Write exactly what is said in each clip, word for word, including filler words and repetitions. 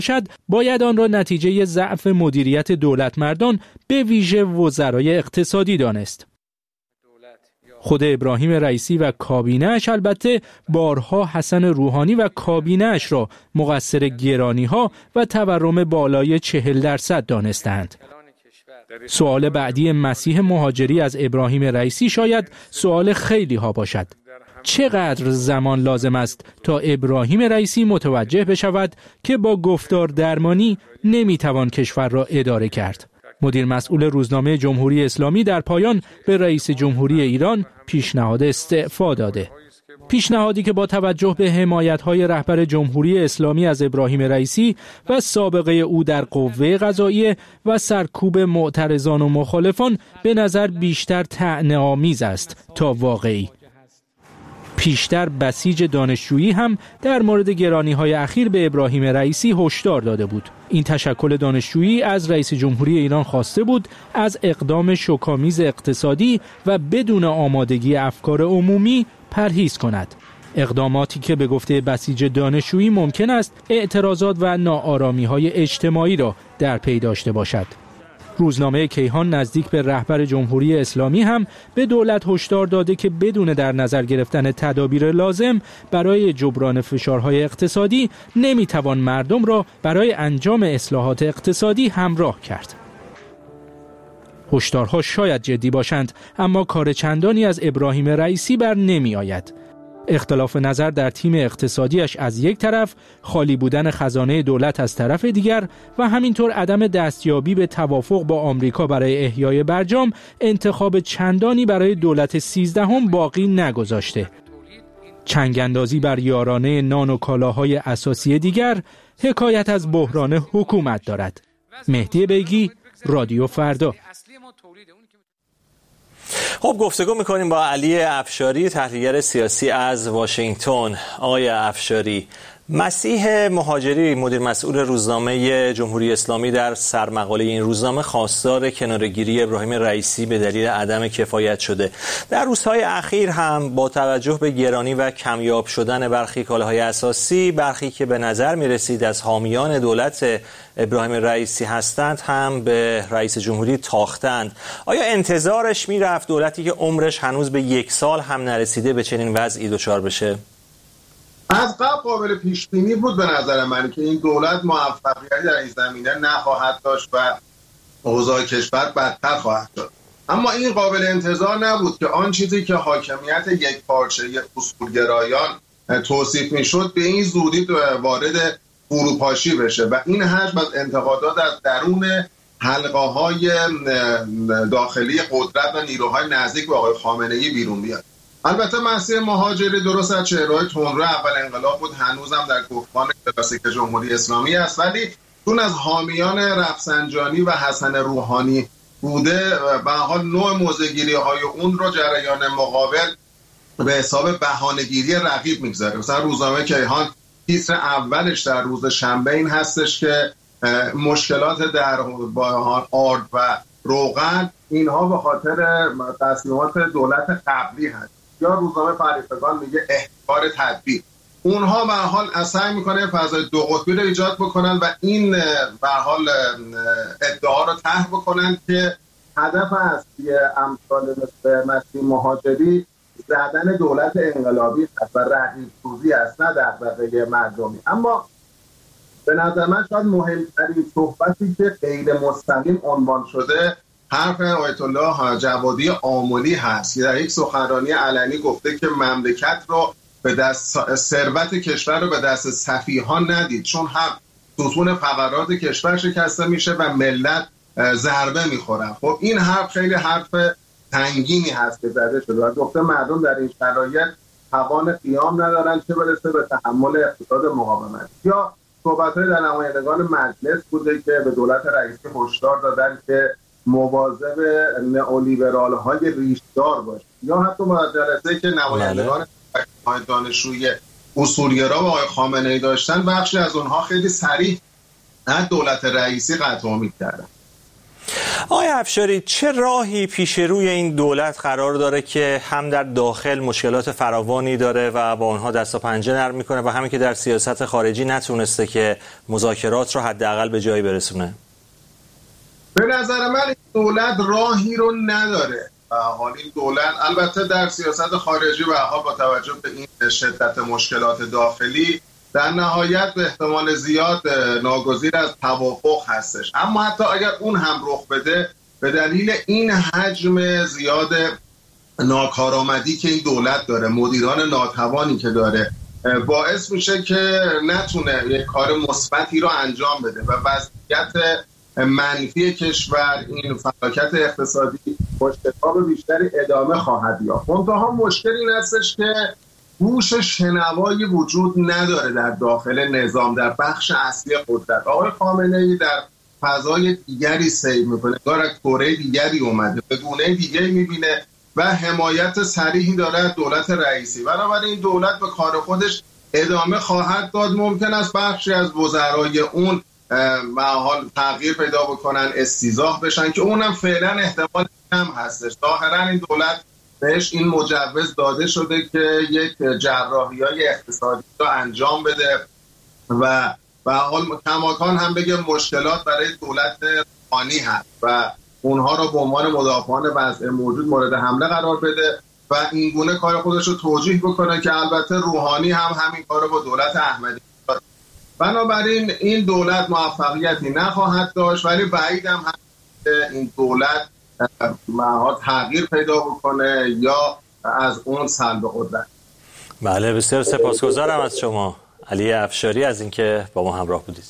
شد باید آن را نتیجه ضعف مدیریت دولتمردان به ویژه وزرای اقتصادی دانست. خود ابراهیم رئیسی و کابینه‌اش البته بارها حسن روحانی و کابینه‌اش را مقصر گرانی‌ها و تورم بالای چهل درصد دانستند. سوال بعدی مسیح مهاجری از ابراهیم رئیسی شاید سوال خیلی ها باشد. چقدر زمان لازم است تا ابراهیم رئیسی متوجه بشود که با گفتار درمانی نمیتوان کشور را اداره کرد؟ مدیر مسئول روزنامه جمهوری اسلامی در پایان به رئیس جمهوری ایران پیشنهاد استعفا داده. پیشنهادی که با توجه به حمایت‌های رهبر جمهوری اسلامی از ابراهیم رئیسی و سابقه او در قوه قضاییه و سرکوب معترضان و مخالفان به نظر بیشتر طعنه‌آمیز است تا واقعی. پیشتر بسیج دانشجویی هم در مورد گرانی‌های اخیر به ابراهیم رئیسی هشدار داده بود. این تشکل دانشجویی از رئیس جمهوری ایران خواسته بود از اقدام شوک‌آمیز اقتصادی و بدون آمادگی افکار عمومی پرهیز کند. اقداماتی که به گفته بسیج دانشجویی ممکن است اعتراضات و ناآرامی‌های اجتماعی را در پی داشته باشد. روزنامه کیهان نزدیک به رهبر جمهوری اسلامی هم به دولت هشدار داده که بدون در نظر گرفتن تدابیر لازم برای جبران فشارهای اقتصادی نمیتوان مردم را برای انجام اصلاحات اقتصادی همراه کرد. هشدارها شاید جدی باشند، اما کار چندانی از ابراهیم رئیسی بر نمی آید. اختلاف نظر در تیم اقتصادیش از یک طرف، خالی بودن خزانه دولت از طرف دیگر و همینطور عدم دستیابی به توافق با آمریکا برای احیای برجام انتخاب چندانی برای دولت سیزدهم باقی نگذاشته. چنگاندازی بر یارانه نان و کالاهای اساسی دیگر حکایت از بحران حکومت دارد. مهدی بیگی، رادیو فردا. خب گفتگو میکنیم با علی افشاری، تحلیلگر سیاسی از واشنگتن. آقای افشاری، مسیح مهاجری مدیر مسئول روزنامه جمهوری اسلامی در سرمقاله این روزنامه خواستار کناره‌گیری ابراهیم رئیسی به دلیل عدم کفایت شده. در روزهای اخیر هم با توجه به گرانی و کمیاب شدن برخی کالاهای اساسی، برخی که به نظر میرسید از حامیان دولت ابراهیم رئیسی هستند هم به رئیس جمهوری تاختند. آیا انتظارش میرفت دولتی که عمرش هنوز به یک سال هم نرسیده به چنین وضعی دچار بشه؟ از قبل قابل پیش بینی بود به نظر من که این دولت موفقیتی در این زمینه نخواهد داشت و اوضاع کشور بدتر خواهد شد. اما این قابل انتظار نبود که آن چیزی که حاکمیت یک پارچه اصولگرایان توصیف میشد به این زودی وارد فروپاشی بشه و این حجم از انتقادات از درون حلقه‌های داخلی قدرت و نیروهای نزدیک به آقای خامنه‌ای بیرون بیاد. البته مسیح مهاجری درست از چهره‌های تندرو اول انقلاب بود، هنوزم در گفتمان کلاسیک جمهوری اسلامی است، ولی چون از حامیان رفسنجانی و حسن روحانی بوده به حال نوع موضع‌گیری‌های اون رو جریان مقابل به حساب بهانه‌گیری رقیب می‌گذاره. مثلا روزنامه کیهان تیتر اولش در روز شنبه این هستش که مشکلات در با آرد و روغن اینها به خاطر تصمیمات دولت قبلی هست، یا روزنامه فریقگان میگه احتکار تدبیر. اونها به حال سعی میکنه فضای دو قطبی رو ایجاد بکنن و این به حال ادعا رو طرح بکنن که هدف اصلی امثال مثل مسیح مهاجری زدن دولت انقلابی است و رقیب‌سازی است، نه دغدغه مردمی. اما به نظر من شاید مهمترین صحبتی که غیر مستقیم عنوان شده حرف آیت الله جوادی آملی هست که در یک سخنرانی علنی گفته که مملکت رو به دست ثروت کشور رو به دست سفیهان ندید، چون هم ستون فقرات کشور شکسته میشه و ملت ضربه میخورن. خب این حرف خیلی حرف سنگینی هست که زده شده و گفته مردم در این شرایط توان قیام ندارن چه برسه به تحمل اقتصاد مقاومت. یا صحبت‌های در نمایندگان مجلس بوده که به دولت رئیسی هشدار دادن که مواظب نئولیبرال‌های ریشدار باشه، یا حتی در جلسه‌ای که نمایندگان دانشجوی اصولگرا و آقای خامنه‌ای داشتن، بخشی از اونها خیلی صریح از دولت رئیسی قطع امید کردن. آقای افشاری، چه راهی پیش روی این دولت قرار داره که هم در داخل مشکلات فراوانی داره و با اونها دست و پنجه نرم میکنه و همین که در سیاست خارجی نتونسته که مذاکرات رو حداقل به جایی برسونه؟ به نظر من این دولت راهی رو نداره. حال این دولت البته در سیاست خارجی و حال با توجه به این شدت مشکلات داخلی در نهایت به احتمال زیاد ناگزیر از توافق هستش، اما حتی اگر اون هم رخ بده به دلیل این حجم زیاد ناکارآمدی که این دولت داره، مدیران ناتوانی که داره، باعث میشه که نتونه یک کار مثبتی رو انجام بده و وضعیت منفی کشور، این فلاکت اقتصادی با شتاب بیشتری ادامه خواهد یافت. منتها مشکل این هستش که گوش شنوایی وجود نداره در داخل نظام، در بخش اصلی قدرت. آقای خامنه‌ای در فضای دیگری سیر میکنه، داره کره دیگری اومده، به گونه دیگری میبینه و حمایت صریحی داره از دولت رئیسی. بنابراین این دولت به کار خودش ادامه خواهد داد. ممکن است بخشی از وزرای اون حال تغییر پیدا بکنن، استیضاح بشن که اونم فعلا احتمال کم هستش. ظاهرا این دولت بهش این مجوز داده شده که یک جراحی‌های اقتصادی رو انجام بده و به حال کماکان هم بگه مشکلات برای دولت روحانی هست و اونها رو به عنوان مدافعان وضع موجود مورد حمله قرار بده و این گونه کار خودش رو توجیه بکنه که البته روحانی هم همین کار رو با دولت احمدی داد. بنابراین این دولت موفقیتی نخواهد داشت، ولی بعید هم هست که این دولت معها تغییر پیدا بکنه یا از اون سلب قدرت. بله، بسیار سپاسگزارم از شما علی افشاری از اینکه با ما همراه بودید.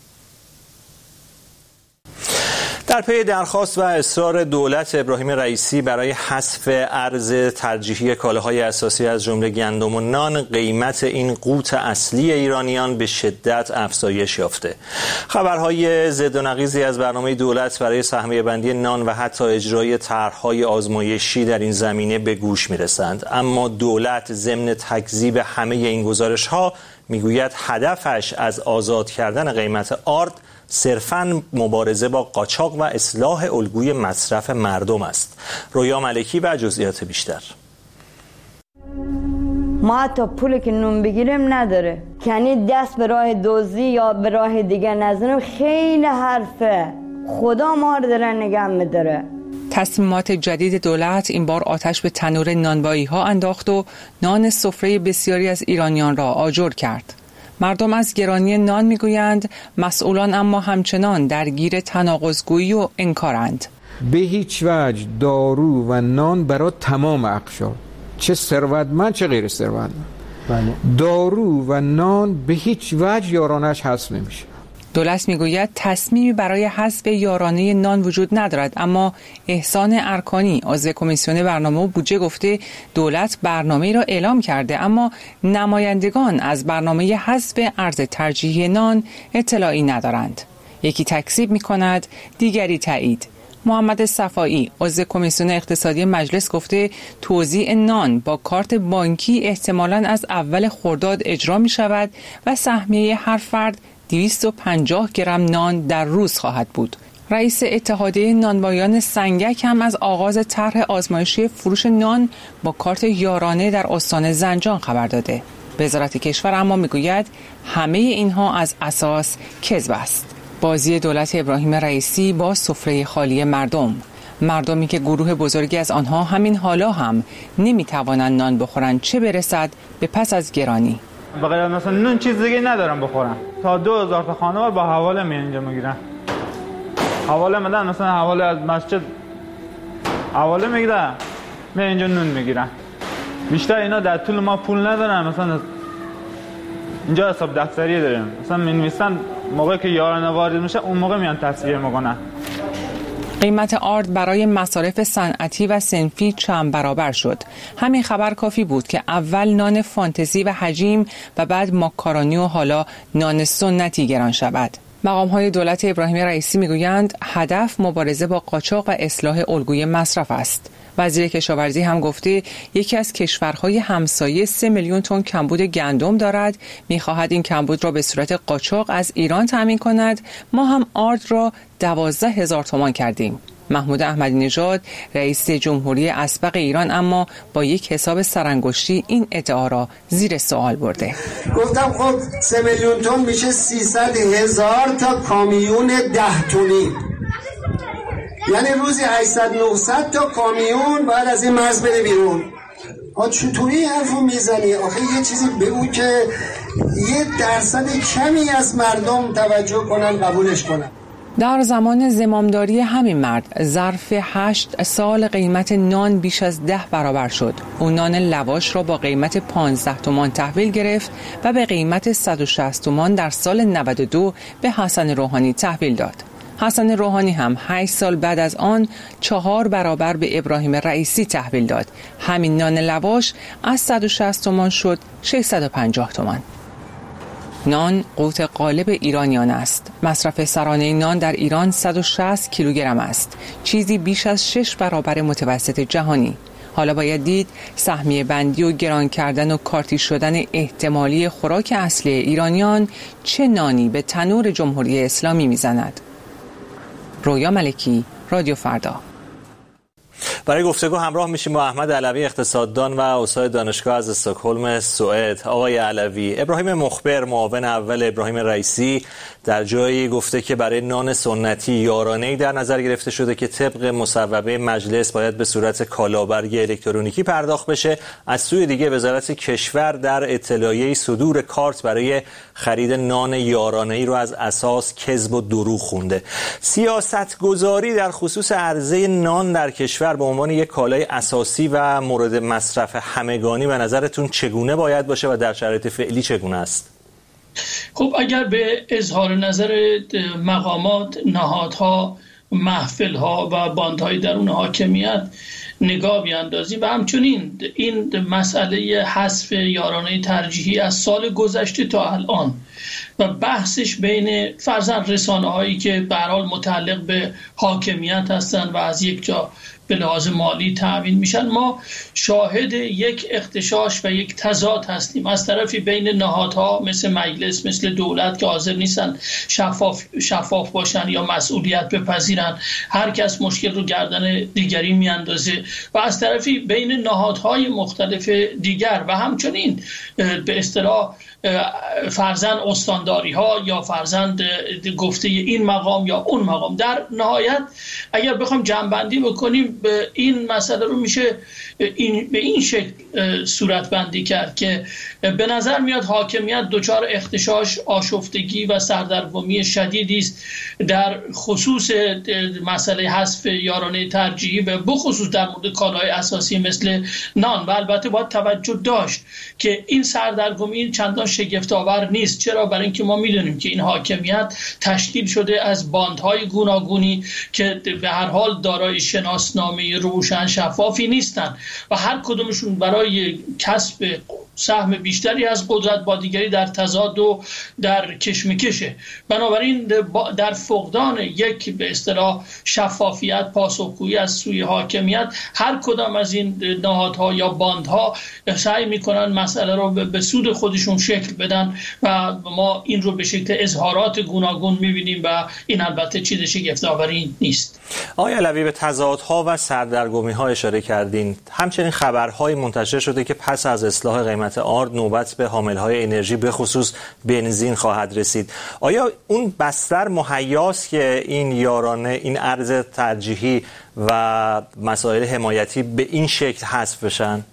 در پی درخواست و اصرار دولت ابراهیم رئیسی برای حذف ارز ترجیحی کالاهای اساسی از جمله گندم و نان، قیمت این قوت اصلی ایرانیان به شدت افزایش یافته. خبرهای ضد و نقیضی از برنامه دولت برای سهمیه بندی نان و حتی اجرای طرح‌های آزمایشی در این زمینه به گوش می‌رسند، اما دولت ضمن تکذیب همه این گزارش‌ها میگوید هدفش از آزاد کردن قیمت آرد صرفاً مبارزه با قاچاق و اصلاح الگوی مصرف مردم است. رویا ملکی و جزئیات بیشتر. ما حتی پولی که نون بگیریم نداره، یعنی دست به راه دزدی یا به راه دیگر نزنیم. خیلی حرفه، خدا ما رو داره نگه می‌داره. تصمیمات جدید دولت این بار آتش به تنور نانوایی ها انداخت و نان سفره بسیاری از ایرانیان را آجر کرد. مردم از گرانی نان میگویند، مسئولان اما همچنان درگیر تناقض‌گویی و انکارند. به هیچ وجه دارو و نان برای تمام اقشار، چه ثروتمند چه غیر ثروتمند، بله. دارو و نان به هیچ وجه یارانش حذف نمیشه. دولت میگوید تصمیمی برای حذف یارانه نان وجود ندارد، اما احسان ارکانی عضو کمیسیون برنامه و بودجه گفته دولت برنامه‌ای را اعلام کرده، اما نمایندگان از برنامه حذف ارز ترجیحی نان اطلاعی ندارند. یکی تکذیب می‌کند، دیگری تایید. محمد صفایی عضو کمیسیون اقتصادی مجلس گفته توزیع نان با کارت بانکی احتمالاً از اول خرداد اجرا می‌شود و سهمیه هر فرد دویست و پنجاه گرم نان در روز خواهد بود. رئیس اتحادیه نانوایان سنگک هم از آغاز طرح آزمایشی فروش نان با کارت یارانه در استان زنجان خبر داده. وزارت کشور اما میگوید همه اینها از اساس کذب است. بازی دولت ابراهیم رئیسی با سفره خالی مردم، مردمی که گروه بزرگی از آنها همین حالا هم نمیتوانند نان بخورند، چه برسد به پس از گرانی. بغیر مثلا نون چیز دیگه ندارم بخورم. تا دو هزار تا خانوار با حواله می اینجا میگیرن. حواله میدن، مثلا حواله از مسجد حواله میگیرن، می اینجا نون میگیرن. بیشتر اینا در طول ما پول ندارن، مثلا اینجا حساب دفتری داریم، مثلا می‌نویسن موقعی که یارانه وارد میشه اون موقع میان تصویه میکنن. قیمت آرد برای مصارف صنعتی و صنفی چند برابر شد. همین خبر کافی بود که اول نان فانتزی و حجیم و بعد ماکارونی و حالا نان سنتی گران شود. مقام‌های دولت ابراهیم رئیسی میگویند هدف مبارزه با قاچاق و اصلاح الگوی مصرف است. وزیر کشاورزی هم گفته یکی از کشورهای همسایه سه میلیون تن کمبود گندم دارد، می‌خواهد این کمبود را به صورت قاچاق از ایران تامین کند. ما هم آرد را دوازده هزار تومان کردیم. محمود احمدی نژاد رئیس جمهوری اسبق ایران اما با یک حساب سرانگشتی این ادعا را زیر سوال برده. گفتم خب سه میلیون تن میشه سیصد هزار تا کامیون ده تونی، یعنی روزی هشتصد نهصد تا کامیون باید از این مرز بره بیرون. آ چطوری این حرفو میزنی؟ آخه یه چیزی بگو که یه درصد کمی از مردم توجه کنن قبولش کنن. در زمان زمامداری همین مرد ظرف هشت سال قیمت نان بیش از ده برابر شد. او نان لواش را با قیمت پانزده تومان تحویل گرفت و به قیمت صد و شصت تومان در سال نود و دو به حسن روحانی تحویل داد. حسن روحانی هم هشت سال بعد از آن چهار برابر به ابراهیم رئیسی تحویل داد. همین نان لواش از صد و شصت تومان شد ششصد و پنجاه تومان. نان قوت غالب ایرانیان است. مصرف سرانه نان در ایران صد و شصت کیلوگرم است، چیزی بیش از شش برابر متوسط جهانی. حالا باید دید سهمیه بندی و گران کردن و کارتی شدن احتمالی خوراک اصلی ایرانیان چه نانی به تنور جمهوری اسلامی میزند. رویا ملکی، رادیو فردا. برای گفتگو همراه میشیم با احمد علوی، اقتصاددان و استاد دانشگاه از استکهلم سوئد. آقای علوی، ابراهیم مخبر معاون اول ابراهیم رئیسی در جایی گفته که برای نان سنتی یارانه‌ای در نظر گرفته شده که طبق مصوبه مجلس باید به صورت کالابرگ الکترونیکی پرداخت بشه. از سوی دیگه وزارت کشور در اطلاعیه صدور کارت برای خرید نان یارانه‌ای رو از اساس کذب و دروغ خونده. سیاستگذاری در خصوص عرضه نان در کشور به عنوان یک کالای اساسی و مورد مصرف همگانی به نظرتون چگونه باید باشه و در شرایط فعلی چگونه است؟ خب اگر به اظهار نظر مقامات، نهادها، محفلها و باندهای درون حاکمیت نگاه بیاندازیم و همچنین این مسئله حذف یارانه ترجیحی از سال گذشته تا الان و بحثش بین فرضاً رسانه‌هایی که به هر حال متعلق به حاکمیت هستند و از یک جا به لحاظ مالی تأمین میشن، ما شاهد یک اختشاش و یک تضاد هستیم. از طرفی بین نهادها مثل مجلس، مثل دولت که حاضر نیستن شفاف شفاف باشن یا مسئولیت بپذیرن، هر کس مشکل رو گردن دیگری میاندازه، و از طرفی بین نهادهای مختلف دیگر و همچنین به اصطلاح فرزند استانداری ها یا فرزند گفته این مقام یا اون مقام. در نهایت اگر بخوام جمع‌بندی بکنیم به این مسئله رو میشه این به این شکل صورت بندی کرد که به نظر میاد حاکمیت دچار اختشاش، آشفتگی و سردرگمی شدیدی است در خصوص مسئله حذف یارانه ترجیحی و بخصوص در مورد کالای اساسی مثل نان. و البته باید توجه داشت که این سردرگمی چندان شگفت‌آور نیست. چرا؟ برای اینکه ما میدونیم که این حاکمیت تشکیل شده از باندهای گوناگونی که به هر حال دارای شناسنامه روشن شفافی نیستند و هر کدومشون برای کسب سهم بیشتری از قدرت با دیگری در تضاد و در کشمکشه. بنابراین در فقدان یک به اصطلاح شفافیت، پاسخگویی از سوی حاکمیت، هر کدام از این نهادها یا باندها سعی میکنن مسئله رو به سود خودشون شکل بدن و ما این رو به شکل اظهارات گوناگون میبینیم و این البته چیز شگفت‌آوری نیست. آقای علوی، به تضادها و سردرگمی‌ها اشاره کردین. همچنین خبرهای منتشر شده که پس از اصلاح قیمت آرد نوبت به حاملهای انرژی به خصوص بنزین خواهد رسید. آیا اون بستر مهیاست که این یارانه، این ارز ترجیحی و مسائل حمایتی به این شکل حذف بشن؟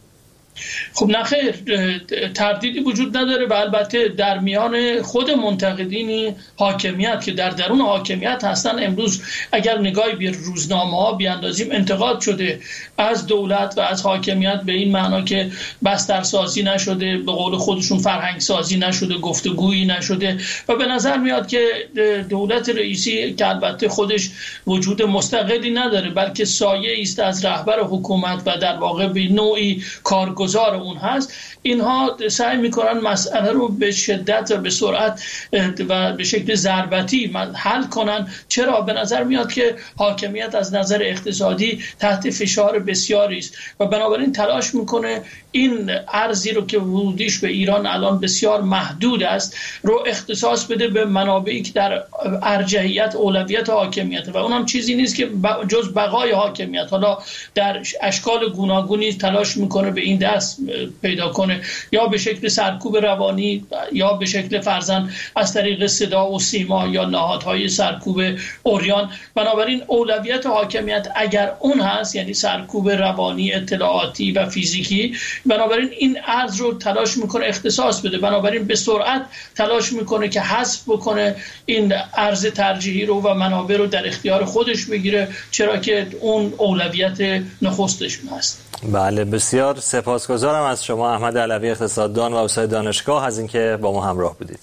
خب نخیر، تردیدی وجود نداره و البته در میان خود منتقدین حاکمیت که در درون حاکمیت هستن، امروز اگر نگاهی به روزنامه ها بیاندازیم انتقاد شده از دولت و از حاکمیت به این معنا که بسترسازی نشده، به قول خودشون فرهنگ سازی نشده، گفتگویی نشده و به نظر میاد که دولت رئیسی که البته خودش وجود مستقلی نداره بلکه سایه است از رهبر حکومت و در واقع به نوعی کارگزار گذار اون هست، اینها سعی میکنن مسئله رو به شدت و به سرعت و به شکل ضربتی حل کنن. چرا؟ به نظر میاد که حاکمیت از نظر اقتصادی تحت فشار بسیاری است و بنابراین تلاش میکنه این ارزی رو که ورودیش به ایران الان بسیار محدود است رو اختصاص بده به منابعی که در ارجحیت اولویت حاکمیت و اونم چیزی نیست که جز بقای حاکمیت. حالا در اشکال گوناگونی تلاش میکنه به این دست پیدا کنه، یا به شکل سرکوب روانی، یا به شکل فرزند از طریق صدا و سیما یا نهادهای سرکوب عریان. بنابراین اولویت حاکمیت اگر اون هست، یعنی سرکوب روانی، اطلاعاتی و فیزیکی، بنابراین این ارز رو تلاش میکنه اختصاص بده، بنابراین به سرعت تلاش میکنه که حذف بکنه این ارز ترجیحی رو و منابع رو در اختیار خودش بگیره، چرا که اون اولویت نخستش هست. بله، بسیار سپاسگزارم از شما احمد علوی، اقتصاددان و استاد دانشگاه، از اینکه با ما همراه بودید.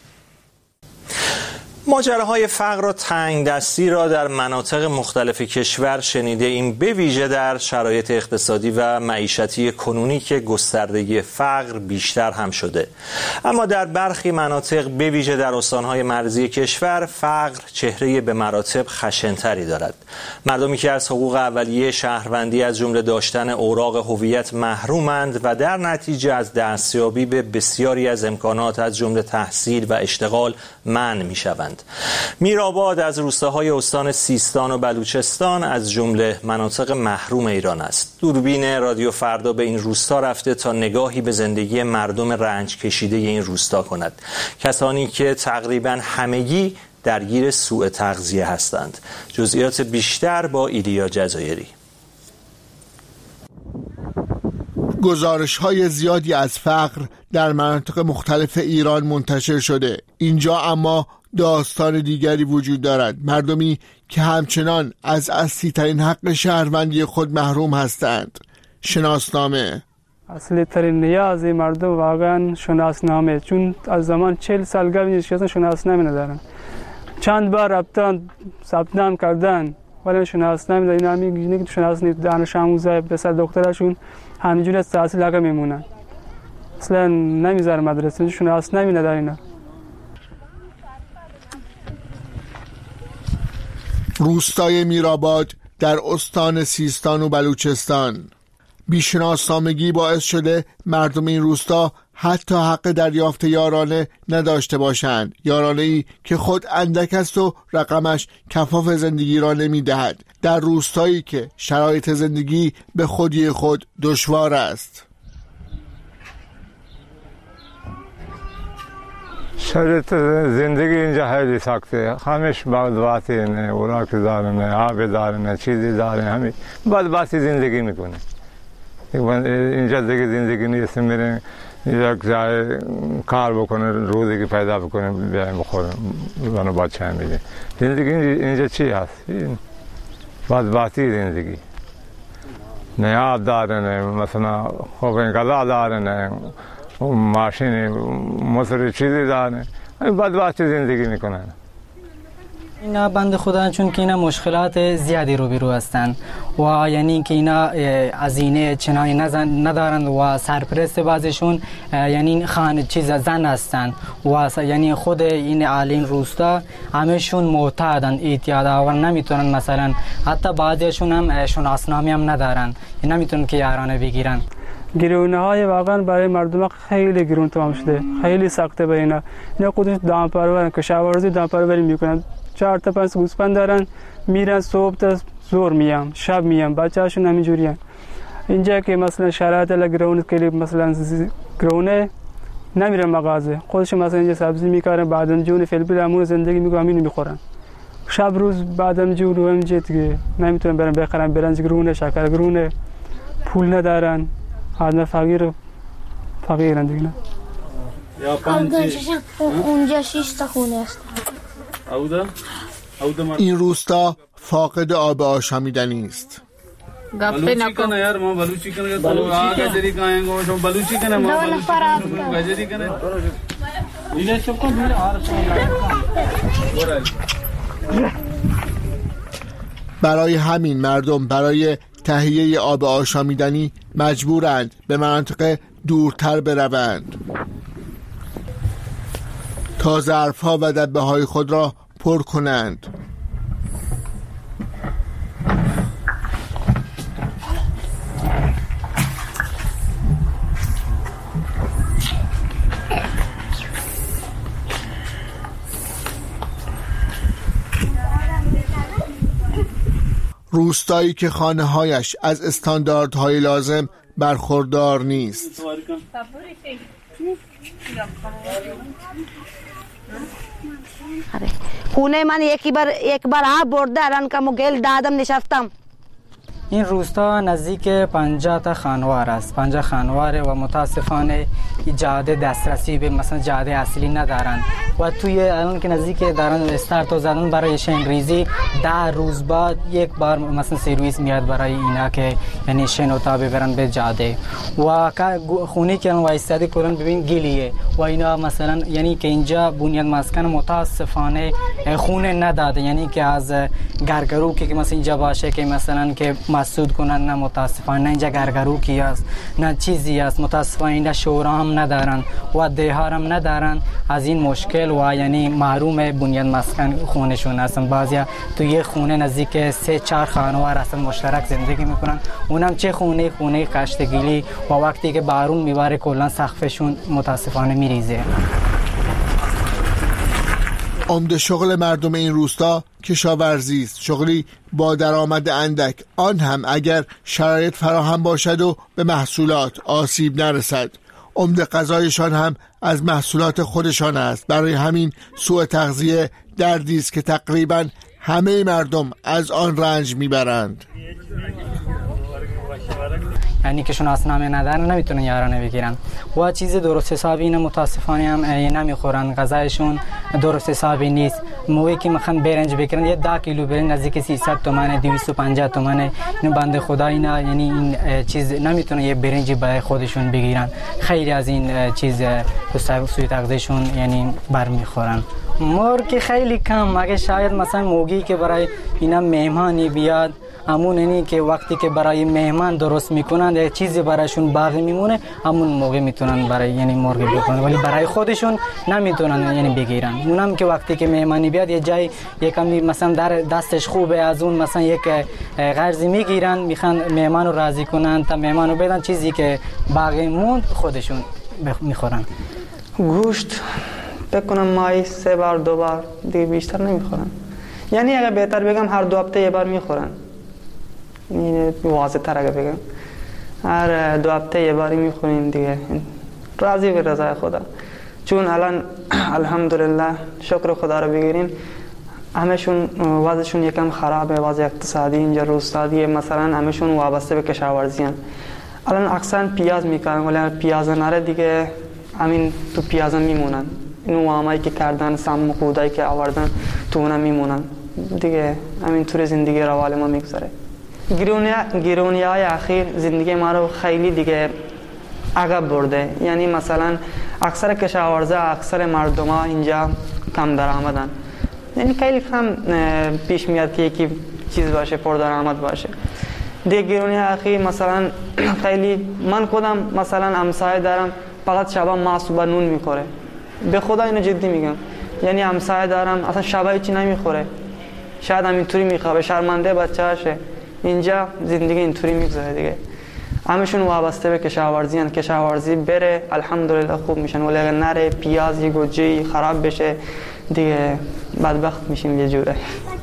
ماجراهای فقر و تنگدستی را در مناطق مختلف کشور شنیده ایم، به ویژه در شرایط اقتصادی و معیشتی کنونی که گستردگی فقر بیشتر هم شده. اما در برخی مناطق به ویژه در استانهای مرزی کشور فقر چهره به مراتب خشن‌تری دارد. مردمی که از حقوق اولیه شهروندی از جمله داشتن اوراق هویت محرومند و در نتیجه از دستیابی به بسیاری از امکانات از جمله تحصیل و اشتغال منع می‌شوند. میرآباد از روستاهای استان سیستان و بلوچستان از جمله مناطق محروم ایران است. دوربین رادیو فردا به این روستا رفته تا نگاهی به زندگی مردم رنج کشیده این روستا کند. کسانی که تقریباً همگی درگیر سوء تغذیه هستند. جزئیات بیشتر با ایلیا جزایری. گزارش‌های زیادی از فقر در مناطق مختلف ایران منتشر شده. اینجا اما داستان دیگری وجود دارد. مردمی که همچنان از اصلی ترین حق شهروندی خود محروم هستند. شناسنامه. اصلی ترین نیاز مردم واقعا شناسنامه، چون از زمان چهل سال قبل که شناسنامه ندارن. چند بار رفتن ثبت نام کردن ولی شناسنامه اینا میگن که شناسنامه دانش آموزای پسر دکترشون همینجوری از تحصیل آقا میمونن. اصلا نمیذارن مدرسه، شناسنامه ندارن اینا. روستای میرآباد در استان سیستان و بلوچستان. بیشناسنامگی باعث شده مردم این روستا حتی حق دریافت یارانه نداشته باشند. یارانه‌ای که خود اندک است و رقمش کفاف زندگی را نمی‌دهد، در روستایی که شرایط زندگی به خودی خود دشوار است. شرایط زندگی اینجا خیلی سخته، همش بدبختی نه، اوراق داره نه، آب داره نه، چیزی داره، همین بدبختی زندگی میکنه. اینجا دیگه زندگی نیست، میره یک جای کار بکنه، روزی که پیدا بکنه بیایم بخوریم، منو بچه هم میده. زندگی اینجا چی هست؟ بدبختی زندگی. نه آب داره نه، مثلا خوب انقضا داره نه، ماشین موتور چیزی داره، بدبختی زندگی میکنن. اینا بند خدا چون که اینا مشکلات زیادی رو بیرو هستند و یعنی که اینا هزینه چنانی ندارند و سرپرست بعضشون یعنی خانه چیز زن هستند و یعنی خود این اهالین روستا همشون معتادن، اعتیاد آور، نمیتونن مثلا حتی بعضیشون هم شناسنامه هم ندارن، نمیتونن که یارانه بگیرن. گرونه های واقعا برای مردم خیلی گرون تمام شده، خیلی سخته برای اینا. اینا خودش دام پرورن، کشاورزی دام پروری میکنن، چهار تا پنج گوسفند دارن، میرن صبح تا ظهر میان، شب میان، بچه‌هاشون همینجوریان. اینجا که مثلا شرایط لگرونه کلی مثلا گرونه نمیرن مغازه، خودش مثلا اینجا سبزی میکارن، بعدم جون فلفل امون زندگی میگم همین میخورن. شب روز بعدم جون رو همینجا دیگه نمیتونن برن بخرن، برنج گرونه، شکر گرونه، پول ندارن. آدم فقیر فقیرن دیگه. اونجا شش تا خونه است. این روستا فاقد آب آشامیدنی است. گپه نکنه یار، ما بلوچی کنه تو آگه جری کایم گو شو بلوچی کنه ما بلوچی گجری کنه اینه چوب کن میره هر برای همین مردم برای تهیه آب آشامیدنی مجبورند به مناطق دورتر بروند تا ظرف‌ها و دبه‌های خود را پر کنند. روستایی که خانه‌هایش از استانداردهای لازم برخوردار نیست. خونه من یکی بار یک بار آب برده، الان که گل دادم نشستم. این روستا نزدیک پنجاه تا خانوار است، پنجاه خانواره و متاسفانه جاده دسترسی به مثلا جاده اصلی ندارن و توی الان که نزدیک دارن استارت زدن برای شن ریزی ده روز بعد یک بار مثلا سرویس میاد برای اینا که یعنی شن و تا ببرن به جاده و خونه که وایستاده کردن ببین گلیه و اینا مثلا یعنی که اینجا بنیاد مسکن متاسفانه خونه نداده، یعنی که از گرگرو که مثلا اینجا باشه که مثلا که مسعود کنن، نه متاسفانه نه اینجا گرگروکی است نه چیزی است، متاسفانه اینجا شورا هم ندارن و دهار هم ندارن. از این مشکل و یعنی محروم بنیاد مسکن خونشون هستن. بعضیا تو یه خونه نزدیک سه چهار خانوار هستن مشترک زندگی میکنن، اونم چه خونه خونه کشتگیلی و وقتی که بارون میباره کلا سقفشون متاسفانه میریزه. عمده شغل مردم این روستا کشاورزی است، شغلی با درآمد اندک، آن هم اگر شرایط فراهم باشد و به محصولات آسیب نرسد. عمده غذایشان هم از محصولات خودشان است. برای همین سوء تغذیه دردی است که تقریبا همه مردم از آن رنج میبرند. یعنی که شناسنامه ندارن نمیتونن یارانه بگیرن و چیز درست حسابی اینا متاسفانه هم نمیخورن، غذایشون درست حسابی نیست. موقعی که میخوان برنج بگیرن یه ده کیلو برنج نزدیک سیصد تومانه، دویست و پنجاه تومانه. این بنده خدا اینا یعنی این چیز نمیتونن یه برنجی برای خودشون بگیرن، خیلی از این چیز سوی تغذیه‌شون یعنی برمیخورن. مرغ خیلی کم، اگه شاید مثلا موقعی که برای اینا مهمانی بیاد همون اینی که وقتی که برای مهمان درست میکنن یه چیزی برایشون باقی میمونه همون موقع میتونن برای یعنی مرغ بکنن، ولی برای خودشون نمیتونن یعنی بگیرن. اونم که وقتی که مهمانی بیاد یه جای یکمی مثلا در دستش خوبه از اون مثلا یک قرضی میگیرن، میخوان مهمانو راضی کنن تا مهمانو بدن، چیزی که باقی موند خودشون میخورن. گوشت بکنم ماهی سه بار دو بار دیگه بیشتر نمیخورن، یعنی اگه بهتر بگم هر دو هفته یه بار میخورن. این واضح تر اگه بگم هر دو هفته یه باری میخوریم دیگه، راضی به رضای خدا. چون الان الحمدلله شکر خدا رو بگیریم همشون وضعشون یکم خرابه، وضع اقتصادی اینجا روستادیه، مثلا همشون وابسته به کشاورزی هن. الان اکثر پیاز میکنن ولی پیاز نره دیگه همین تو پیاز میمونن، این وامایی که کردن سم خودایی که آوردن تو اونم میمونن دیگه. همین طور زندگی روال ما میگذره. گرونی های اخیر زندگی ما رو خیلی دیگه عقب برده، یعنی مثلا اکثر کشاورزا اکثر مردم ها اینجا کم درآمدن، یعنی خیلی کم پیش میاد که یکی چیز باشه پر درآمد باشه دیگه. گرونی اخیر مثلا خیلی من خودم مثلا همسایه دارم فقط شبا ما صبح نون میخوره، به خدا اینو جدی میگم، یعنی همسایه دارم اصلا شبا هیچی نمیخوره، شاید هم اینطوری میخوابه شرمنده بچه‌شه. اینجا زندگی اینطوری میگذره دیگه. همشون وابسته به کشاورزی هن، کشاورزی بره الحمدلله خوب میشن، ولی اگر نره پیاز یه گوجه خراب بشه دیگه بدبخت میشیم یه جوره.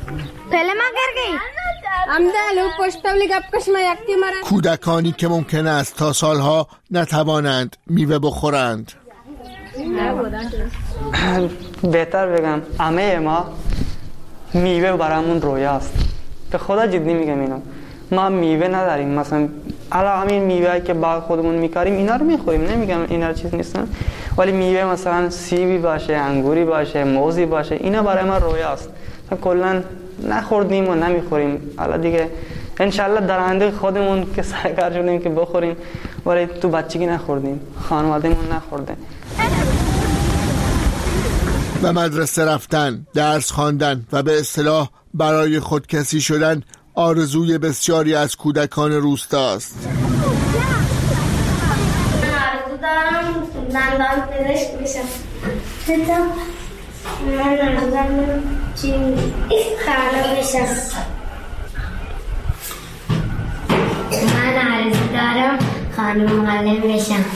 کودکانی که ممکن است تا سالها نتوانند میوه بخورند. بهتر بگم همه ما میوه برامون رویاست، به خدا جدی میگم اینو. ما میوه نداریم، مثلا حالا همین میوه‌ای که با خودمون میکاریم اینا رو میخوریم، نمیگم اینا چیز نیستن، ولی میوه مثلا سیبی باشه، انگوری باشه، موزی باشه، اینا برای ما رویاست. کلا نخوردیم و نمیخوریم. حالا دیگه انشالله در آینده خودمون که سرکار شدیم که بخوریم، ولی تو بچگی نخوردیم، خانوادهمون نخورده. و مدرسه رفتن، درس خواندن و به اصطلاح برای خودکشی شدن آرزوی بسیاری از کودکان روستاست. آرزو دارم دندان پزشک بشم. من آرزو دارم چی خرده بشم. من آرزو دارم خانم معلم بشم.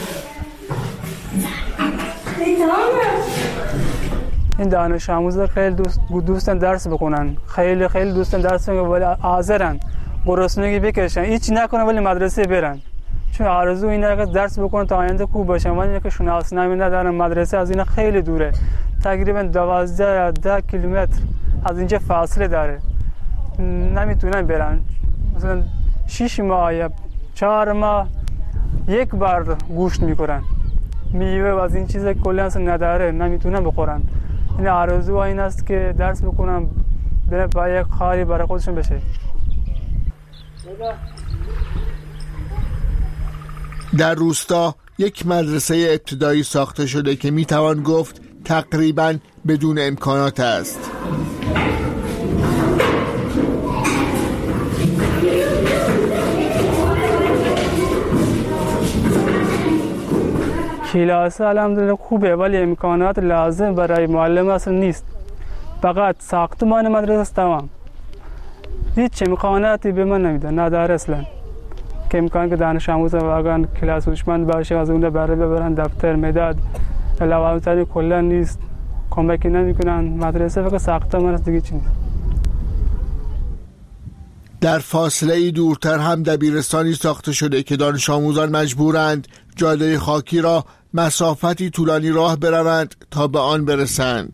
این دانش آموزا خیلی دوست دوستن درس بخونن، خیلی خیلی دوستن درس بخونن ولی حاضرن گرسنگی بکشن، هیچ نکنن ولی مدرسه برن، چون آرزو اینه که درس بکنن تا آینده خوب باشن. ولی اینکه شناسنامه ندارن، مدرسه از اینا خیلی دوره، تقریبا دوازده یا ده کیلومتر از اینجا فاصله داره، نمیتونن برن. مثلا شش ماه یا چهار ماه یک بار گوشت میخورن، میوه و از این چیزا کلا اصلا نداره، نمیتونن بخورن. این آرزو این است که درس بکنن، برای با یک کاری برای خودشون بشه. در روستا یک مدرسه ابتدایی ساخته شده که میتوان گفت تقریباً بدون امکانات است. کلاس الحمدلله خوبه ولی امکانات لازم برای معلم اصلا نیست، فقط ساختمان مدرسه است تمام، هیچ امکاناتی به من نمیده، نداره اصلا که امکان که دانش آموز واقعا کلاس هوشمند باشه از اون بره ببرن دفتر مداد لوازم کلا نیست، کمکی نمیکنن، مدرسه فقط ساختمان است دیگه چی نیست. در فاصله ای دورتر هم دبیرستانی ساخته شده که دانش آموزان مجبورند جاده خاکی را مسافتی طولانی راه بروند تا به آن برسند.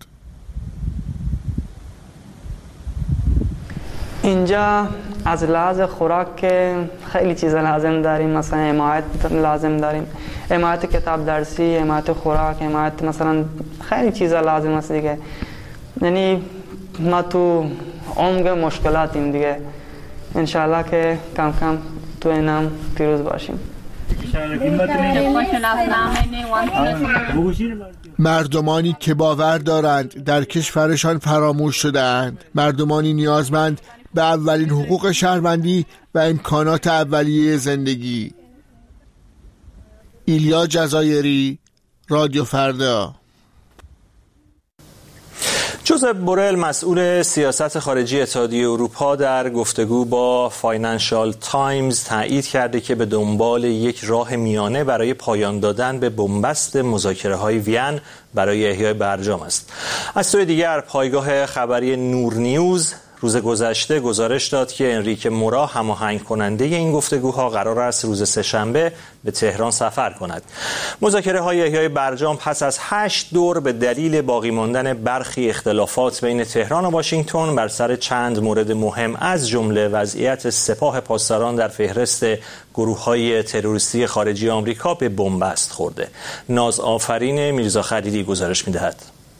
اینجا از لحاظ خوراک که خیلی چیزا لازم داریم، مثلا حمایت لازم داریم، حمایت کتاب درسی، حمایت خوراک، حمایت مثلا خیلی چیزا لازم است دیگه. یعنی ما تو عمق مشکلاتیم دیگه، انشالله که کم کم تو اینم پیروز باشیم. مردمانی که باور دارند در کشورشان فراموش شده‌اند، مردمانی نیازمند به اولین حقوق شهروندی و امکانات اولیه زندگی. ایلیا جزایری، رادیو فردا. جوزپ بورل مسئول سیاست خارجی اتحادیه اروپا در گفتگو با فاینانشال تایمز تایید کرده که به دنبال یک راه میانه برای پایان دادن به بنبست مذاکره‌های وین برای احیای برجام است. از سوی دیگر پایگاه خبری نور نیوز روز گذشته گزارش داد که انریک مورا هماهنگ کننده این گفتگوها قرار است روز سه‌شنبه به تهران سفر کند. مذاکره های احیای برجام پس از هشت دور به دلیل باقی ماندن برخی اختلافات بین تهران و واشنگتن بر سر چند مورد مهم از جمله وضعیت سپاه پاسداران در فهرست گروه‌های تروریستی خارجی آمریکا به بنبست خورده. ناز آفرین میرزا خلیلی گزارش می‌دهد.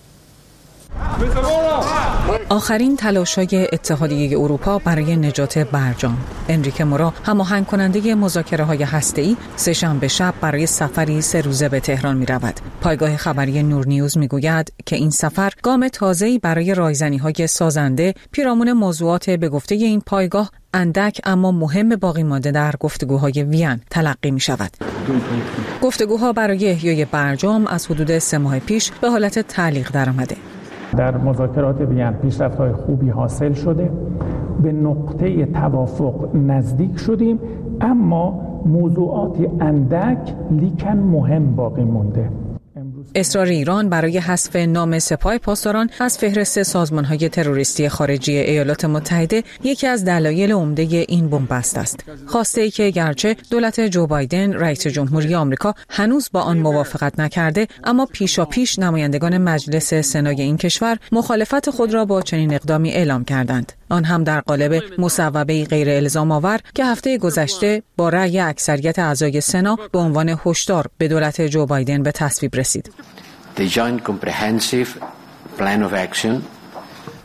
آخرین تلاش‌های اتحادیه اروپا برای نجات برجام. انریک مورا هماهنگ کننده مذاکره‌های هسته‌ای سه‌شنبه شب برای سفری سه روزه به تهران می‌رود. پایگاه خبری نور نیوز می‌گوید که این سفر گام تازه‌ای برای رایزنی‌های سازنده پیرامون موضوعات به گفته این پایگاه اندک اما مهم باقی مانده در گفتگوهای وین تلقی می‌شود. گفتگوها برای احیای برجام از حدود سه ماه پیش به حالت تعلیق درآمده. در مذاکرات وین پیشرفت‌های خوبی حاصل شده، به نقطه توافق نزدیک شدیم، اما موضوعاتی اندک لیکن مهم باقی مونده. اصرار ایران برای حذف نام سپاه پاسداران از فهرست سازمان‌های تروریستی خارجی ایالات متحده یکی از دلایل عمده این بنبست است. خواسته‌ای که گرچه دولت جو بایدن رئیس جمهوری آمریکا هنوز با آن موافقت نکرده، اما پیشاپیش نمایندگان مجلس سنای این کشور مخالفت خود را با چنین اقدامی اعلام کردند. آن هم در قالب مصوبه‌ای غیر الزام آور که هفته گذشته با رأی اکثریت اعضای سنا به عنوان هشدار به دولت جو بایدن به تصویب رسید. The Joint Comprehensive Plan of Action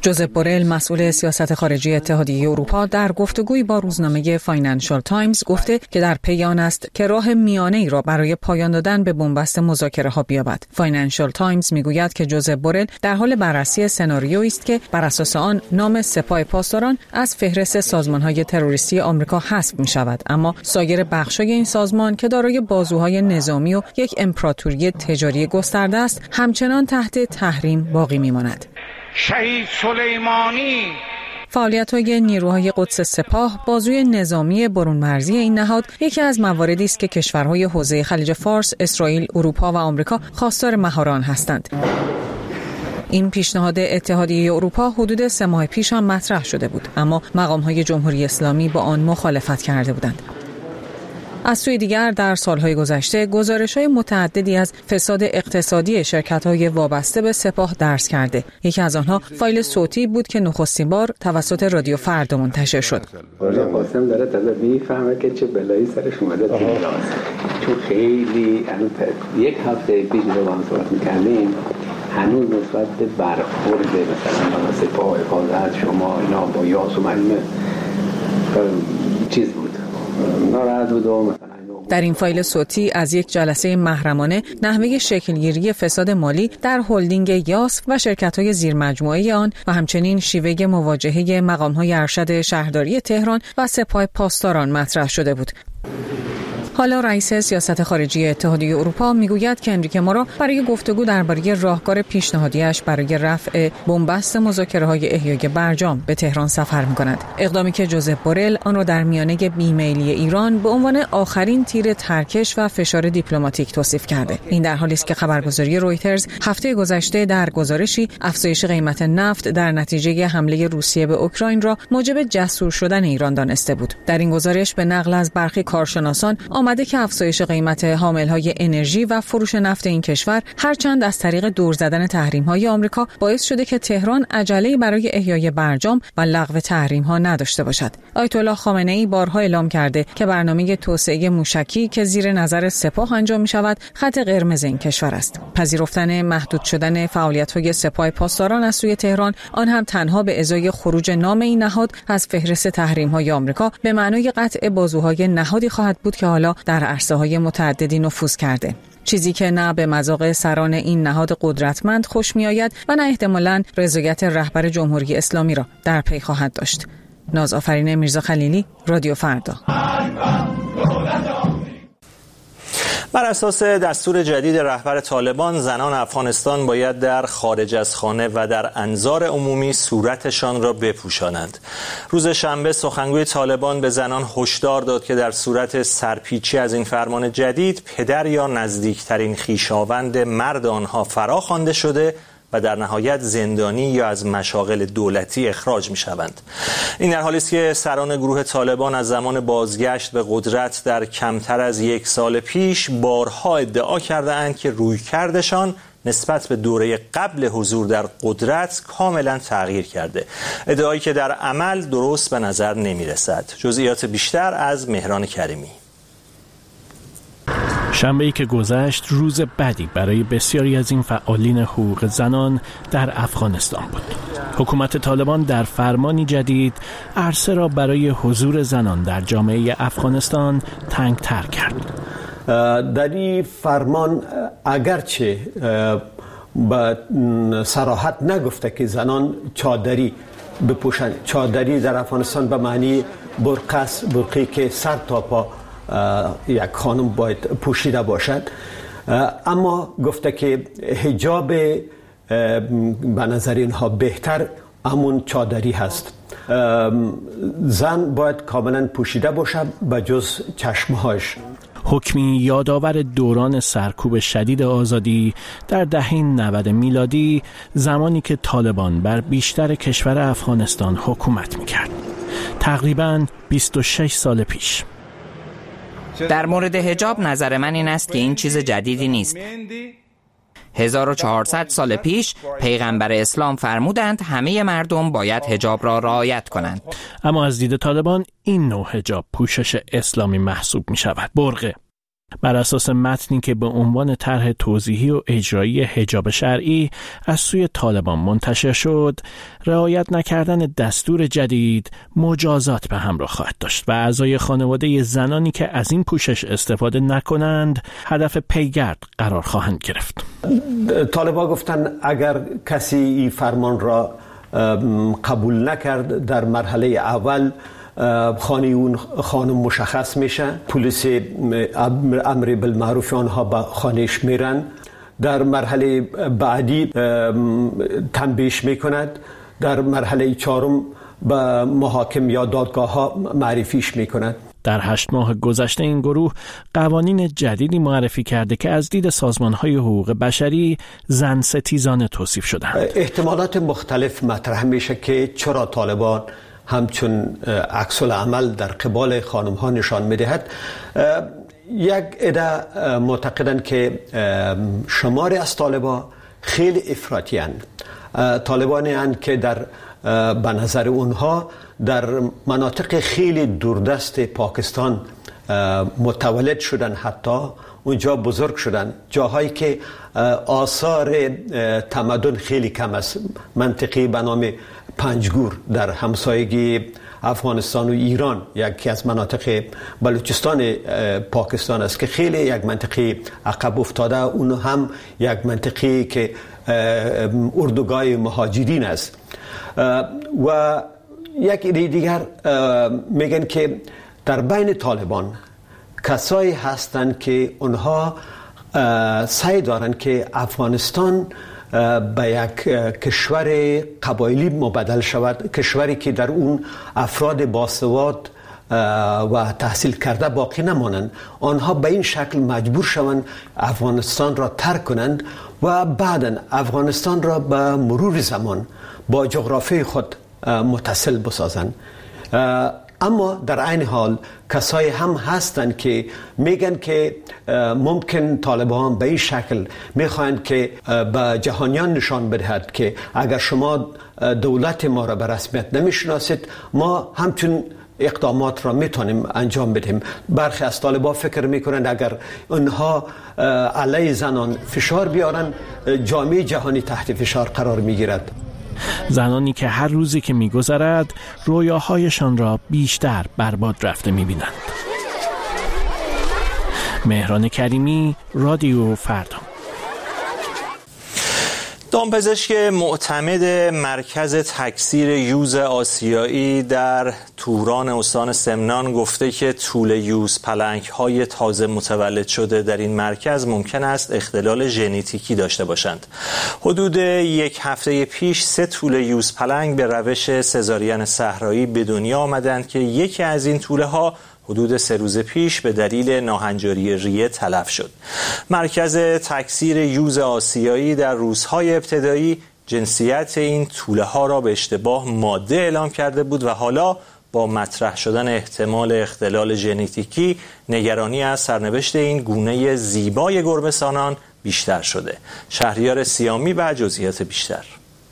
جوزپ بورل مسئول سیاست خارجی اتحادیه اروپا در گفتگویی با روزنامه فاینانشال تایمز گفته که در پی آن است که راه میانه‌ای را برای پایان دادن به بنبست مذاکره‌ها بیابد. فاینانشال تایمز میگوید که جوزپ بورل در حال بررسی سناریویی است که بر اساس آن نام سپاه پاسداران از فهرست سازمان‌های تروریستی آمریکا حذف می‌شود، اما سایر بخش‌های این سازمان که دارای بازوهای نظامی و یک امپراتوری تجاری گسترده است، همچنان تحت تحریم باقی می‌ماند. شهید سلیمانی فعالیت‌های نیروهای قدس سپاه، بازوی نظامی برون‌مرزی این نهاد، یکی از مواردی است که کشورهای حوزه خلیج فارس، اسرائیل، اروپا و آمریکا خواستار مهار آن هستند. این پیشنهاد اتحادیه اروپا حدود سه ماه پیش هم مطرح شده بود، اما مقام‌های جمهوری اسلامی با آن مخالفت کرده بودند. از سوی دیگر در سالهای گذشته گزارش‌های متعددی از فساد اقتصادی شرکت‌های وابسته به سپاه درس کرده. یکی از آنها فایل صوتی بود که نخستین بار توسط رادیو فردا منتشر شد. قاسم داره تازه میفهمه که چه بلایی سرش اومده تو کلاس. چون خیلی یک هفته پیش رو با هم صحبت می‌کردیم، هنوز نسبت به برخورد مثلا سپاه حفاظت شما اینا با یاس و معلومه چیز بود. ناراحت بود و در این فایل صوتی از یک جلسه محرمانه نحوه شکلگیری فساد مالی در هلدینگ یاس و شرکت‌های زیرمجموعه آن و همچنین شیوه مواجهه مقام‌های ارشد شهرداری تهران و سپاه پاسداران مطرح شده بود. حالا رئیس سیاست خارجی اتحادیه اروپا میگوید که انریکه مورا برای گفتگو درباره راهکار پیشنهادیش برای رفع بنبست مذاکره‌های احیای برجام به تهران سفر می‌کند. اقدامی که جوزپ بورل آن را در میانه بیمیلی ایران به عنوان آخرین تیر ترکش و فشار دیپلماتیک توصیف کرده. این در حالی است که خبرگزاری رویترز هفته گذشته در گزارشی افزایش قیمت نفت در نتیجه حمله روسیه به اوکراین را موجب جسور شدن ایران دانسته بود. در این گزارش به نقل از برخی کارشناسان آمده که افزایش قیمت حامل‌های انرژی و فروش نفت این کشور هرچند از طریق دور زدن تحریم‌های آمریکا باعث شده که تهران عجله‌ای برای احیای برجام و لغو تحریم‌ها نداشته باشد. آیت الله خامنه‌ای بارها اعلام کرده که برنامه توسعه موشکی که زیر نظر سپاه انجام می‌شود خط قرمز این کشور است. پذیرفتن محدود شدن فعالیت‌های سپاه پاسداران از سوی تهران، آن هم تنها به ازای خروج نام این نهاد از فهرست تحریم‌های آمریکا، به معنای قطع بازوهای نهادی خواهد بود که حالا در عرصه‌های متعددی نفوذ کرده. چیزی که نه به مذاق سران این نهاد قدرتمند خوش می‌آید و نه احتمالاً رضایت رهبر جمهوری اسلامی را در پی خواهد داشت. نازآفرین میرزا خلیلی، رادیو فردا. بر اساس دستور جدید رهبر طالبان، زنان افغانستان باید در خارج از خانه و در انظار عمومی صورتشان را بپوشانند. روز شنبه سخنگوی طالبان به زنان هشدار داد که در صورت سرپیچی از این فرمان جدید، پدر یا نزدیکترین خویشاوند مرد آنها فرا خوانده شده و در نهایت زندانی یا از مشاغل دولتی اخراج می شوند. این در حالی است که سران گروه طالبان از زمان بازگشت به قدرت در کمتر از یک سال پیش بارها ادعا کرده اند که رویکردشان نسبت به دوره قبل حضور در قدرت کاملا تغییر کرده. ادعایی که در عمل درست به نظر نمی رسد. جزئیات بیشتر از مهران کریمی. شنبه‌ای که گذشت روز بدی برای بسیاری از این فعالین حقوق زنان در افغانستان بود. حکومت طالبان در فرمانی جدید عرصه را برای حضور زنان در جامعه افغانستان تنگ‌تر کرد. در این فرمان اگرچه به صراحت نگفته که زنان چادری بپوشند، چادری در افغانستان به معنی برقه است، برقی که سر تا پا یک خانم باید پوشیده باشد، اما گفته که حجاب به نظر اینها بهتر همون چادری هست. زن باید کاملا پوشیده باشد به جز چشمهاش. حکمی یادآور دوران سرکوب شدید آزادی در دهه نود میلادی، زمانی که طالبان بر بیشتر کشور افغانستان حکومت میکرد، تقریباً بیست و شش سال پیش. در مورد حجاب نظر من این است که این چیز جدیدی نیست. هزار و چهارصد سال پیش پیغمبر اسلام فرمودند همه مردم باید حجاب را رعایت کنند. اما از دید طالبان این نوع حجاب پوشش اسلامی محسوب می شود. برقه. بر اساس متنی که به عنوان طرح توضیحی و اجرایی حجاب شرعی از سوی طالبان منتشر شد، رعایت نکردن دستور جدید مجازات به همراه خواهد داشت و اعضای خانواده زنانی که از این پوشش استفاده نکنند هدف پیگرد قرار خواهند گرفت. طالبان گفتن اگر کسی این فرمان را قبول نکرد در مرحله اول خانه اون خانم مشخص میشه، پلیس امر بالمعروف آنها به خانهش میرن، در مرحله بعدی تنبیهش میکند، در مرحله چهارم به محاکم یا دادگاه ها معرفیش میکند. در هشت ماه گذشته این گروه قوانین جدیدی معرفی کرده که از دید سازمان‌های حقوق بشری زن ستیزانه توصیف شدند. احتمالات مختلف مطرح میشه که چرا طالبان همچون عکس العمل در قبال خانم ها نشان میدهد. یک عده معتقدند که شماری از طالبان خیلی افراطی اند. طالبانی اند که در به نظر اونها در مناطق خیلی دوردست پاکستان متولد شدن، حتی اونجا بزرگ شدن، جاهایی که آثار تمدن خیلی کم است. منطقه به نام پنجگور در همسایگی افغانستان و ایران، یکی از مناطق بلوچستان پاکستان است که خیلی یک منطقه عقب افتاده، اون هم یک منطقه که اردوگاه مهاجرین است. و یک ایده دیگر میگن که در بین طالبان کسایی هستند که اونها سعی دارن که افغانستان به یک کشور قبایلی مبدل شود، کشوری که در اون افراد باسواد و تحصیل کرده باقی نمانند، آنها به این شکل مجبور شوند افغانستان را ترک کنند و بعداً افغانستان را به مرور زمان با جغرافی خود متصل بسازند. اما در عین حال کسایی هم هستند که میگن که ممکن طالبان به این شکل میخواهند که به جهانیان نشان بدهد که اگر شما دولت ما را به رسمیت نمیشناسید، ما همچون اقدامات را میتونیم انجام بدیم. برخی از طالبان فکر میکنند اگر اونها علیه زنان فشار بیارن، جامعه جهانی تحت فشار قرار میگیرد. زنانی که هر روزی که میگذرد رویاهایشان را بیشتر برباد رفته میبینند. مهران کریمی، رادیو فردا. دامپزشک معتمد مرکز تکثیر یوز آسیایی در توران استان سمنان گفته که طول یوز پلنگ‌های تازه متولد شده در این مرکز ممکن است اختلال ژنتیکی داشته باشند. حدود یک هفته پیش سه طول یوز پلنگ به روش سزارین صحرایی به دنیا آمدند که یکی از این طوله‌ها حدود سه روز پیش به دلیل ناهنجاری ریه تلف شد. مرکز تکثیر یوز آسیایی در روزهای ابتدایی جنسیت این توله ها را به اشتباه ماده اعلام کرده بود و حالا با مطرح شدن احتمال اختلال ژنتیکی نگرانی از سرنوشت این گونه زیبای گربه‌سانان بیشتر شده. شهریار سیامی و جزئیات بیشتر.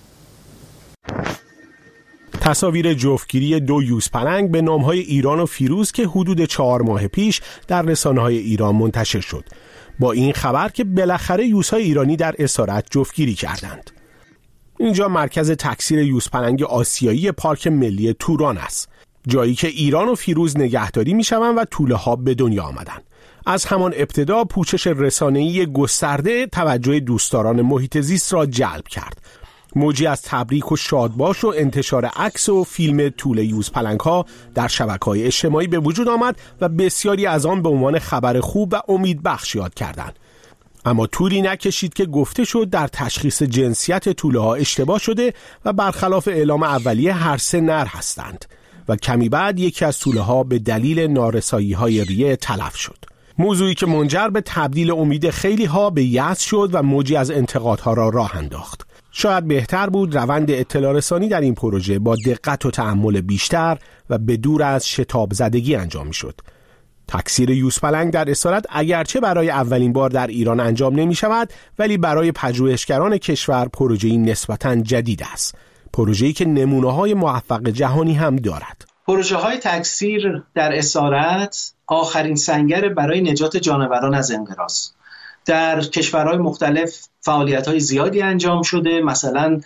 تصاویر جفتگیری دو یوزپلنگ به نامهای ایران و فیروز که حدود چهار ماه پیش در رسانه‌های ایران منتشر شد، با این خبر که بالاخره یوزهای ایرانی در اسارت جفتگیری کردند. اینجا مرکز تکثیر یوزپلنگ آسیایی پارک ملی توران است، جایی که ایران و فیروز نگهداری می‌شوند و توله‌ها به دنیا آمدند. از همان ابتدا پوشش رسانه‌ای گسترده توجه دوستداران محیط زیست را جلب کرد. موجی از تبریک و شادباش و انتشار عکس و فیلم طول یوزپلنگ‌ها در شبکه‌های اجتماعی به وجود آمد و بسیاری از آن به عنوان خبر خوب و امیدبخش یاد کردند. اما طولی نکشید که گفته شد در تشخیص جنسیت طوله‌ها اشتباه شده و برخلاف اعلام اولیه هر سه نر هستند و کمی بعد یکی از طوله‌ها به دلیل نارسایی‌های ریه تلف شد. موضوعی که منجر به تبدیل امید خیلی ها به یأس شد و موجی از انتقادها را راه انداخت. شاید بهتر بود روند اطلاع رسانی در این پروژه با دقت و تأمل بیشتر و به دور از شتاب زدگی انجام می شد. تکثیر یوزپلنگ در اسارت اگرچه برای اولین بار در ایران انجام نمی شود، ولی برای پژوهشگران کشور پروژه‌ای نسبتاً جدید است. پروژه‌ای که نمونه‌های موفق جهانی هم دارد. پروژه های تکثیر در اسارت آخرین سنگر برای نجات جانوران از انقراض. در کشورهای مختلف فعالیت‌های زیادی انجام شده، مثلا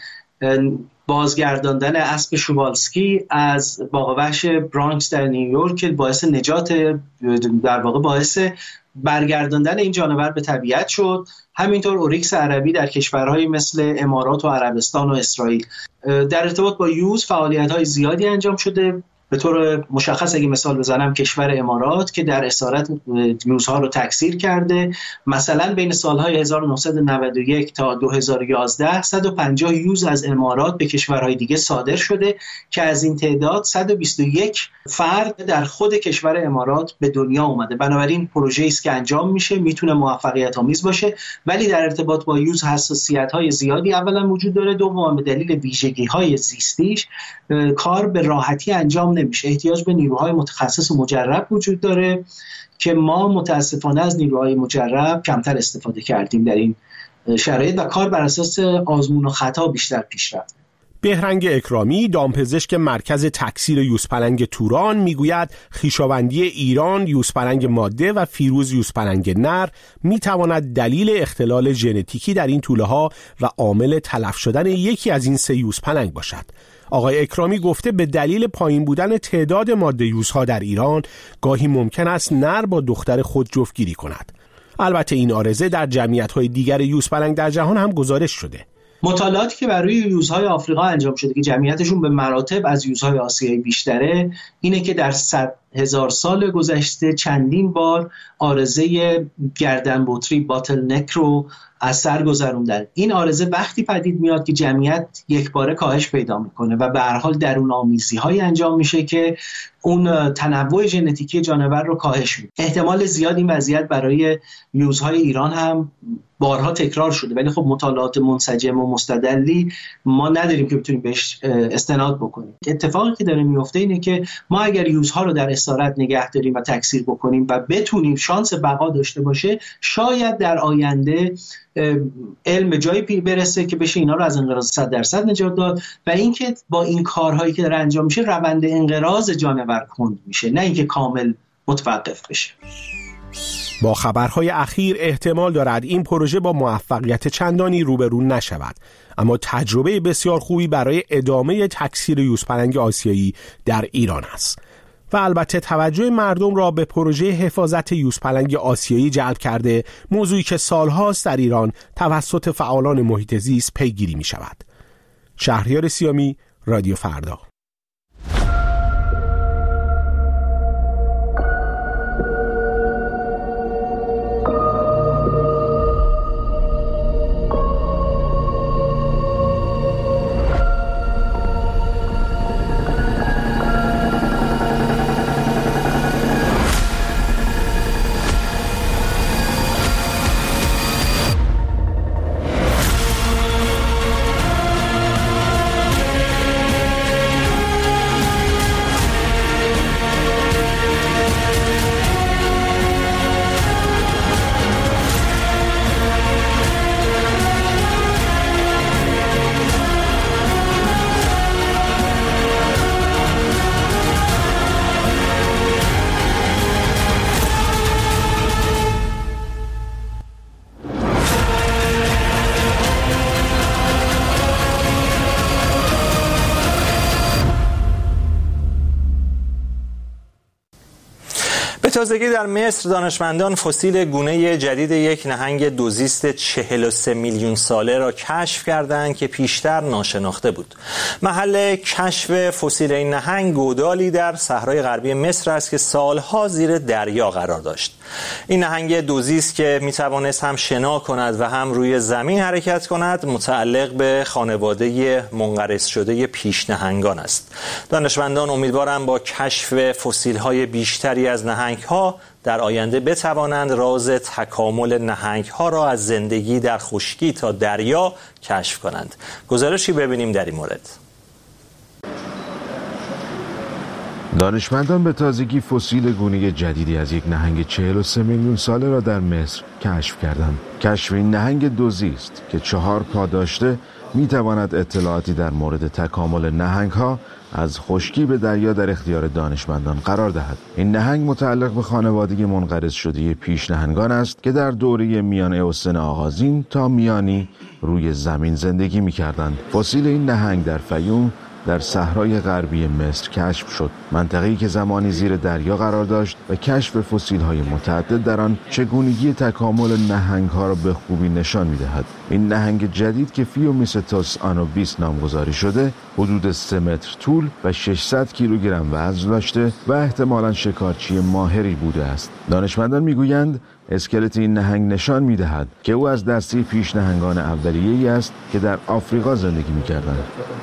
بازگرداندن اسب شووالسکی از باغ وحش برانکس در نیویورک که باعث نجات، در واقع باعث برگرداندن این جانور به طبیعت شد. همینطور اوریکس عربی در کشورهای مثل امارات و عربستان و اسرائیل. در ارتباط با یوز فعالیت‌های زیادی انجام شده. به طور مشخص اگه مثال بزنم کشور امارات که در اسارت یوزها رو تکثیر کرده، مثلا بین سالهای هزار و نهصد و نود و یک تا دو هزار و یازده صد و پنجاه یوز از امارات به کشورهای دیگه صادر شده که از این تعداد صد و بیست و یک فرد در خود کشور امارات به دنیا اومده. بنابراین پروژه‌ای است که انجام میشه، میتونه موفقیت آمیز باشه، ولی در ارتباط با یوز حساسیت‌های زیادی اولا وجود داره، دوم به دلیل ویژگی‌های زیستیش کار به راحتی انجام نمیشه. احتیاج به نیروهای متخصص و مجرب وجود داره که ما متاسفانه از نیروهای مجرب کمتر استفاده کردیم در این شرایط و کار بر اساس آزمون و خطا بیشتر پیش رفت. بهرنگ اکرامی، دامپزشک مرکز تکثیر یوزپلنگ توران، میگوید خویشاوندی ایران یوزپلنگ ماده و فیروز یوزپلنگ نر میتواند دلیل اختلال ژنتیکی در این توله‌ها و عامل تلف شدن یکی از این سه یوزپلنگ باشد. آقای اکرامی گفته به دلیل پایین بودن تعداد ماده یوزها در ایران گاهی ممکن است نر با دختر خود جفتگیری کند. البته این عارضه در جمعیت‌های دیگر یوزپلنگ در جهان هم گزارش شده. مطالعاتی که برای یوزهای آفریقا انجام شده که جمعیتشون به مراتب از یوزهای آسیایی بیشتره، اینه که در صد هزار سال گذشته چندین بار عارضه گردن بطری باتل نک رو از سر گذروندن. این عارضه وقتی پدید میاد که جمعیت یک باره کاهش پیدا میکنه و به هر حال درون آمیزی های انجام میشه که اون تنوع ژنتیکی جانور رو کاهش میده. احتمال زیاد این وضعیت برای یوزهای ایران هم بارها تکرار شده، ولی خب مطالعات منسجم و مستدلی ما نداریم که بتونیم بهش استناد بکنیم. اتفاقی که داره میفته اینه که ما اگر یوزها رو در اسارت نگه داریم و تکثیر بکنیم و بتونیم شانس بقا داشته باشه، شاید در آینده علم جایی برسه که بشه اینا رو از انقراض صد درصد نجات داد و اینکه با این کارهایی که داره انجام میشه روند انقراض جانور کند میشه، نه اینکه کامل متوقف بشه. با خبرهای اخیر احتمال دارد این پروژه با موفقیت چندانی روبرو نشود، اما تجربه بسیار خوبی برای ادامه تکثیر یوزپلنگ آسیایی در ایران است و البته توجه مردم را به پروژه حفاظت یوزپلنگ آسیایی جلب کرده، موضوعی که سالهاست در ایران توسط فعالان محیط زیست پیگیری می شود. شهریار سیامی، رادیو فردا. تازگی در مصر دانشمندان فسیل گونه جدید یک نهنگ دوزیست چهل و سه میلیون ساله را کشف کردند که پیشتر ناشناخته بود. محل کشف فسیل این نهنگ گودالی در صحرای غربی مصر است که سالها زیر دریا قرار داشت. این نهنگ دوزیست که میتوانست هم شنا کند و هم روی زمین حرکت کند متعلق به خانواده منقرض شده پیش نهنگان است. دانشمندان امیدوارند با کشف فسیل‌های بیشتری از نهنگ‌ها در آینده بتوانند راز تکامل نهنگ‌ها را از زندگی در خشکی تا دریا کشف کنند. گزارشی ببینیم در این مورد. دانشمندان به تازگی فسیل گونه جدیدی از یک نهنگ چهل و سه میلیون ساله را در مصر کشف کردند. کشف این نهنگ دوزیست که چهار پا داشته میتواند اطلاعاتی در مورد تکامل نهنگ‌ها از خشکی به دریا در اختیار دانشمندان قرار دهد. این نهنگ متعلق به خانواده منقرض شده پیش نهنگان است که در دوره میان ائوسن آغازین تا میانی روی زمین زندگی می‌کردند. فسیل این نهنگ در فیوم در صحرای غربی مصر کشف شد، منطقه‌ای که زمانی زیر دریا قرار داشت و کشف فسیل‌های متعدد در آن چگونگی تکامل نهنگ‌ها را به خوبی نشان می‌دهد. این نهنگ جدید که فیومیستوس آنوبیس نامگذاری شده، حدود سه متر طول و ششصد کیلوگرم وزن داشته و احتمالاً شکارچی ماهری بوده است. دانشمندان می‌گویند اسکلت این نهنگ نشان می‌دهد که او از دسته پیش نهنگان اولیه‌ای است که در آفریقا زندگی می‌کردند.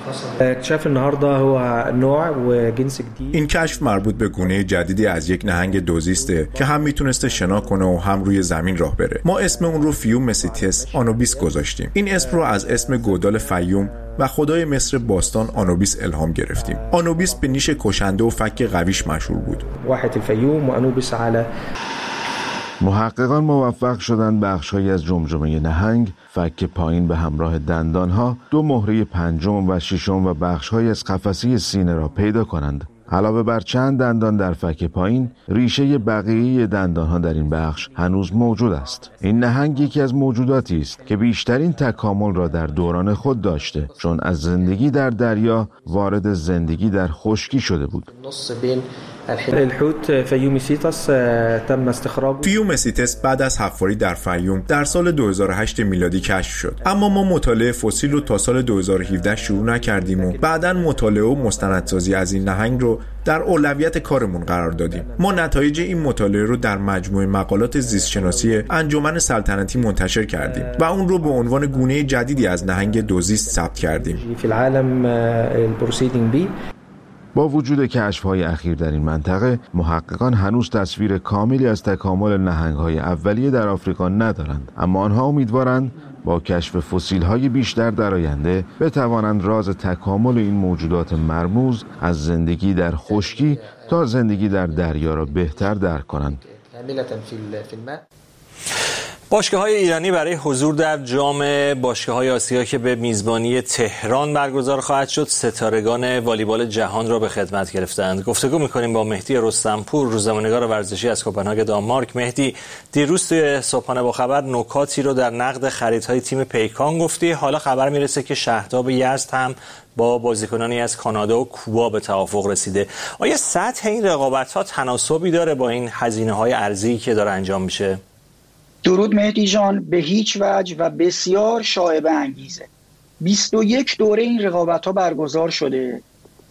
این کشف مربوط به گونه جدیدی از یک نهنگ دوزیسته که هم میتونسته شنا کنه و هم روی زمین راه بره. ما اسم اون رو فیومیستوس آنوبیس گذاشتیم. این اسم رو از اسم گودال فیوم و خدای مصر باستان آنوبیس الهام گرفتیم. آنوبیس به نیش کشنده و فک قویش مشهور بود. واحد الفیوم و آنوبیس علی محققان موفق شدند بخش‌هایی از جمجمه نهنگ، فک پایین به همراه دندانها، دو مهره پنجم و ششم و بخش‌هایی از قفسه سینه را پیدا کنند. علاوه بر چند دندان در فک پایین، ریشه بقیه دندانها در این بخش هنوز موجود است. این نهنگ یکی از موجوداتی است که بیشترین تکامل را در دوران خود داشته، چون از زندگی در دریا وارد زندگی در خشکی شده بود. الحوت فیومیستوس تم استخراج فیومیستوس بعد از حفاری در فیوم در سال دو هزار و هشت میلادی کشف شد، اما ما مطالعه فسیل رو تا سال دو هزار و هفده شروع نکردیم و بعداً مطالعه و مستندسازی از این نهنگ رو در اولویت کارمون قرار دادیم. ما نتایج این مطالعه رو در مجموعه مقالات زیستشناسی انجمن سلطنتی منتشر کردیم و اون رو به عنوان گونه جدیدی از نهنگ دوزیست ثبت کردیم. فی العالم البروسیدینگ بی با وجود کشف‌های اخیر در این منطقه، محققان هنوز تصویر کاملی از تکامل نهنگ‌های اولیه در آفریقا ندارند، اما آنها امیدوارند با کشف فسیل‌های بیشتر در آینده بتوانند راز تکامل این موجودات مرموز از زندگی در خشکی تا زندگی در دریا را بهتر درک کنند. باشگاه‌های ایرانی برای حضور در جام باشگاه‌های آسیا که به میزبانی تهران برگزار خواهد شد، ستارگان والیبال جهان را به خدمت گرفتند. گفتگو می‌کنیم با مهدی رستمپور، روزنامه‌نگار ورزشی از کوپنهاگ دانمارک. مهدی، دیروز توی صبحانه با خبر نکاتی رو در نقد خریدهای تیم پیکان گفتی. حالا خبر میرسه که شهداب یزد هم با بازیکنانی از کانادا و کوبا به توافق رسیده. آیا سطح این رقابت‌ها تناسبی داره با این هزینه‌های ارزی که داره انجام میشه؟ درود مهدی جان، به هیچ وجه و بسیار شایبه انگیزه. بیست و یک دوره این رقابت ها برگزار شده.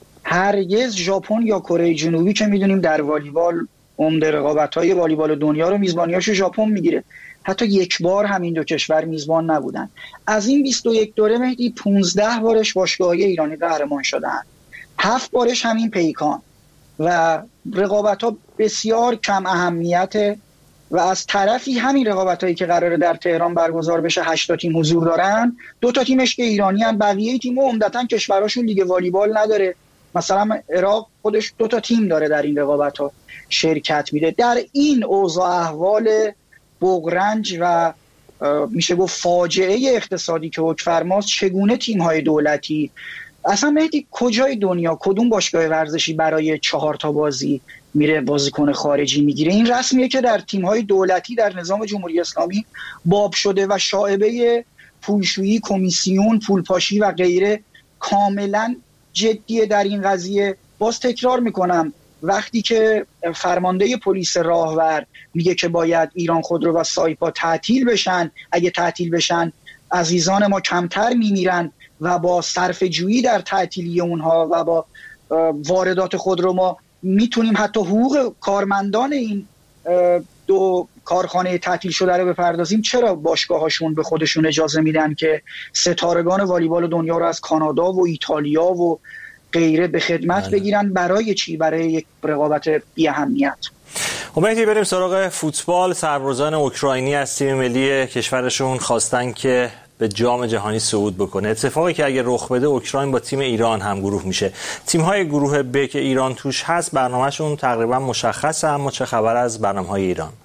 هرگز ژاپن یا کره جنوبی که میدونیم در والیبال عمده رقابت های والیبال دنیا رو میزبانیاشو ژاپن میگیره، حتی یک بار همین دو کشور میزبان نبودن. از این بیست و یک دوره مهدی پانزده بارش باشگاه‌های ایرانی قهرمان شدن، هفت بارش همین پیکان و رقابت ها بسیار کم اهمیته. و از طرفی همین رقابتایی که قراره در تهران برگزار بشه هشت تا تیم حضور دارن، دو تا تیمش که ایرانی ان، بقیه تیم‌ها عمدتاً کشوراشون لیگ والیبال نداره. مثلا عراق خودش دو تا تیم داره در این رقابت‌ها شرکت میده. در این اوضاع احوال بغرنج و میشه گفت فاجعه اقتصادی که حکم‌فرماست، چگونه تیم‌های دولتی اصلا مهدی کجای دنیا کدوم باشگاه ورزشی برای چهار تا بازی میره بازیکن خارجی میگیره؟ این رسمیه که در تیم‌های دولتی در نظام جمهوری اسلامی باب شده و شائبه پولشویی، کمیسیون، پولپاشی و غیره کاملا جدیه در این قضیه. باز تکرار میکنم، وقتی که فرمانده پلیس راهور میگه که باید ایران خودرو و سایپا تعطیل بشن، اگه تعطیل بشن عزیزان ما کمتر میمیرن و با صرف جویی در تعطیلی اونها و با واردات خودرو ما میتونیم حتی حقوق کارمندان این دو کارخانه تعطیل شده رو بپردازیم، چرا باشگاهاشون به خودشون اجازه میدن که ستارگان والیبال دنیا رو از کانادا و ایتالیا و غیره به خدمت بله. بگیرن؟ برای چی؟ برای یک رقابت بی اهمیت. خب مهدی، بریم سراغ فوتبال. سربازان اوکراینی از تیم ملی کشورشون خواستن که به جام جهانی صعود بکنه، اتفاقی که اگه رخ بده اوکراین با تیم ایران هم گروه میشه. تیم‌های گروه ب که ایران توش هست برنامه‌شون تقریبا مشخصه، اما چه خبر از برنامه‌های ایران؟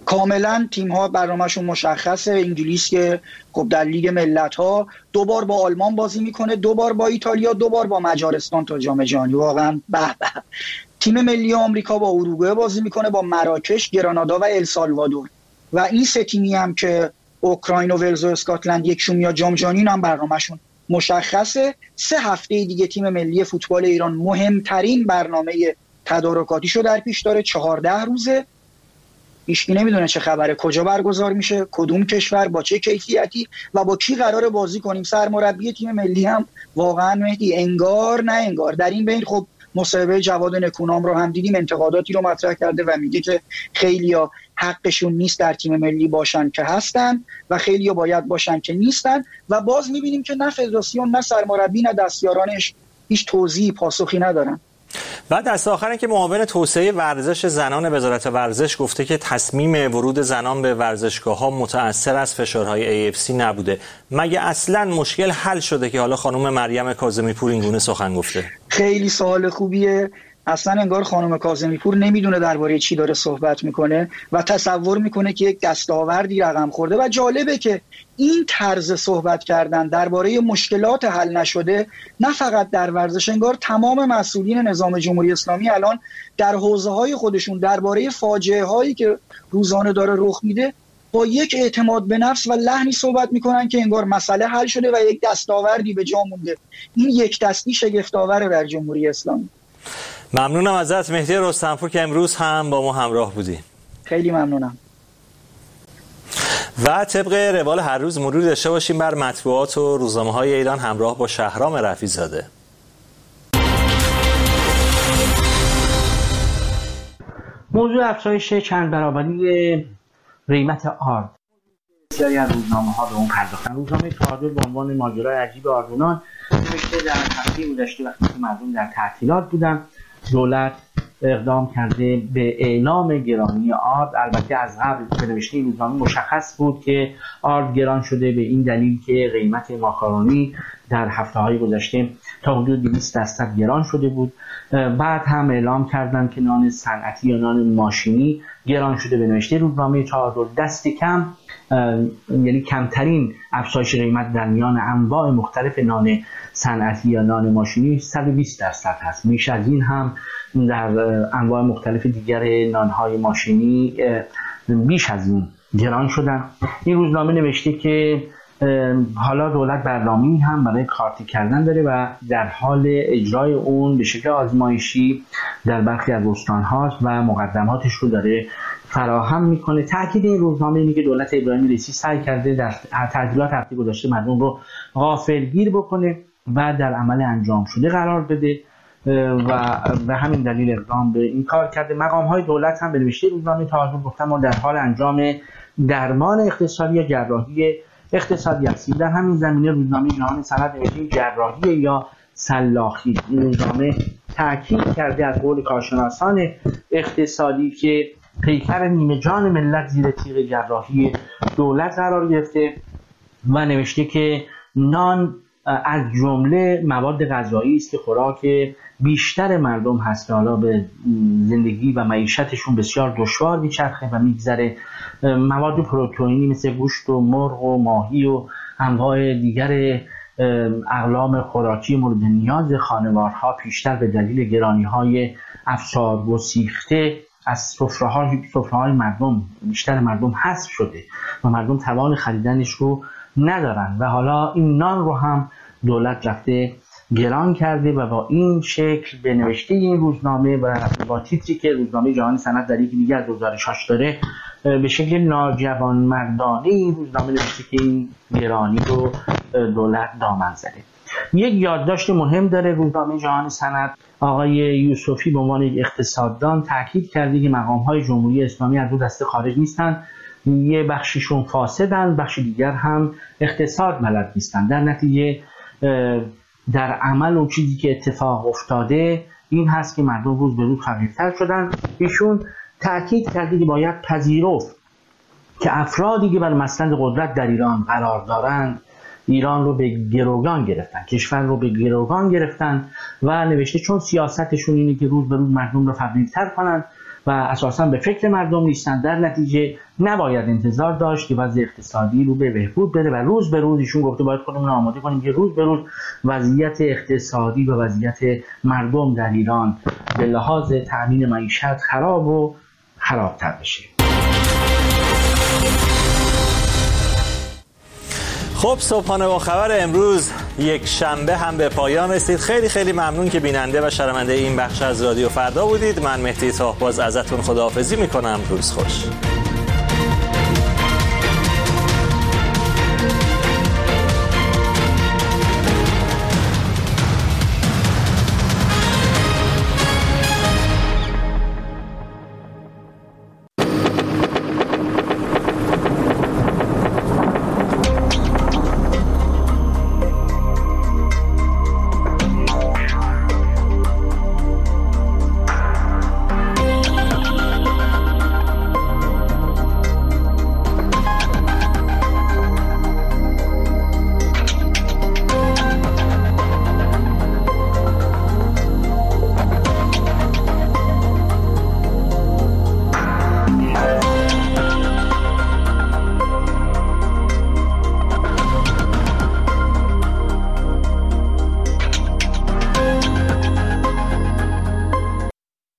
کاملا تیم ها برنامه‌شون مشخصه. انگلیس که خب در لیگ ملت‌ها دو بار با آلمان بازی میکنه، دو بار با ایتالیا، دو بار با مجارستان تا جام جهانی. واقعا به به. تیم ملی آمریکا با اروگوئه بازی میکنه، با مراکش، گرانادا و السالوادور. و این سه تیمی هم که اوکراین و ولز و اسکاتلند یکشون یا جام جهانی هم برنامه‌شون مشخصه. سه هفته دیگه تیم ملی فوتبال ایران مهمترین برنامه تدارکاتیشو در پیش داره، چهارده روزه. هیچکی نمیدونه چه خبره، کجا برگزار میشه، کدوم کشور، با چه کیفیتی و با کی قراره بازی کنیم. سرمربی تیم ملی هم واقعا مهدی انگار نه انگار در این بین خب مصاحبه جواد نکونام رو هم دیدیم، انتقاداتی رو مطرح کرده و میگه که خیلیا حقشون نیست در تیم ملی باشن که هستن و خیلیا باید باشن که نیستن. و باز میبینیم که نه فدراسیون نه سرمربی نه دستیارانش هیچ توضیحی پاسخی ندارن. و دست آخر که معاون توسعه ورزش زنان وزارت ورزش گفته که تصمیم ورود زنان به ورزشگاه‌ها متأثر از فشارهای ای اف سی نبوده. مگه اصلا مشکل حل شده که حالا خانم مریم کاظمی پور این گونه سخن گفته؟ خیلی سوال خوبیه. اصلا انگار خانم کاظمی پور نمیدونه درباره چی داره صحبت میکنه و تصور میکنه که یک دستاوردی رقم خورده. و جالبه که این طرز صحبت کردن درباره مشکلات حل نشده نه فقط در ورزش، انگار تمام مسئولین نظام جمهوری اسلامی الان در حوزه‌های خودشون درباره فاجعه هایی که روزانه داره رخ میده با یک اعتماد به نفس و لحنی صحبت میکنن که انگار مسئله حل شده و یک دستاوردی به جا مونده. این یک دستی شگفت‌آوره در جمهوری اسلامی. ممنونم ازت مهدی رستمپور که امروز هم با ما همراه بودی. خیلی ممنونم. و طبق روال هر روز مرور داشته باشیم بر مطبوعات و روزنامه‌های ایران همراه با شهرام رفیع‌زاده. موضوع افزایش چند برابری قیمت آرد. بسیاری از روزنامه‌ها به اون پرداختن. روزنامه تعادل به عنوان ماجرای عجیب آردونان نوشته در هفته گذشته وقتی که مردم در تعطیلات بودن دولت اقدام کرده به اعلام گرانی آرد. البته از قبل به نوشته روزنامه مشخص بود که آرد گران شده به این دلیل که قیمت ماکارونی در هفته‌های گذشته تا حدود دویست درصد گران شده بود. بعد هم اعلام کردن که نان صنعتی یا نان ماشینی گران شده. به نوشته روزنامه تعادل دست کم یعنی کمترین افزایش قیمت در میان انواع مختلف نان صنعتی یا نان ماشینی صد و بیست درصد هست. بیش از این هم در انواع مختلف دیگر نانهای ماشینی بیش از این گران شدن. این روزنامه نوشته که حالا دولت برنامه‌ای هم برای کارتی کردن داره و در حال اجرای اون به شکل آزمایشی در برخی از استان‌ها و مقدماتش رو داره فراهم میکنه. تاکید این روزنامه اینه که دولت ابراهیمی رئیسی سعی کرده در تعطیلات هفته گذشته مردم رو غافلگیر بکنه و در عمل انجام شده قرار بده و به همین دلیل اقدام به این کار کرده. مقام‌های دولت هم به نوشته روزنامه تعادل گفتن ما در حال انجام درمان اقتصادی یا جراحی اقتصادی هستیم. در همین زمینه روزنامه جهان سند نوشته جراحی یا سلاخی. این روزنامه تاکید کرده از قول کارشناسان اقتصادی که پیکر نیمه جان ملت زیر تیغ جراحی دولت قرار گرفته و نوشته که نان از جمله مواد غذایی است که خوراک بیشتر مردم هست که حالا به زندگی و معیشتشون بسیار دشوار میچرخه و میگذره. مواد پروتئینی مثل گوشت و مرغ و ماهی و انواع دیگر اقلام خوراکی مورد نیاز خانوارها پیشتر به دلیل گرانی‌های افسار گسیخته از سفره‌های سفره‌های مردم بیشتر مردم حذف شده و مردم توان خریدنش رو ندارن و حالا این نان رو هم دولت رفته گران کرده و با این شکل به نوشته این روزنامه و با تیتری که روزنامه جهان سند در یکی دیگر از گزارش‌هاش داره به شکل ناجوانمردانه این روزنامه نوشته که این گرانی رو دولت دامن زده. یک یادداشت مهم داره روزنامه جهان سند. آقای یوسفی به عنوان یک اقتصاددان تاکید کرده که مقام‌های جمهوری اسلامی از دو دسته خارج نیستن، یه بخششون فاسدن، بخش دیگر هم اقتصاد بلد نیستن. در نتیجه در عمل اون چیزی که اتفاق افتاده این هست که مردم روز به روز فقیرتر شدن. ایشون تاکید کرده که باید پذیرفت که افرادی که بر مسند قدرت در ایران قرار دارند ایران رو به گروگان گرفتن، کشور رو به گروگان گرفتن و نوشته چون سیاستشون اینه که روز به روز مردم رو فقیرتر کنن و اساساً به فکر مردم نیستن. در نتیجه نباید انتظار داشت که وضع اقتصادی رو به بهبود بره و روز به روز ایشون گفته باید خودمون آماده کنیم که روز به روز وضعیت اقتصادی و وضعیت مردم در ایران به لحاظ تامین معیشت خراب و خرابتر بشه. خب صبحانه با خبر امروز یک شنبه هم به پایان رسید. خیلی خیلی ممنون که بیننده و شنونده این بخش از رادیو فردا بودید. من مهدی طاهباز ازتون خداحافظی میکنم. روز خوش.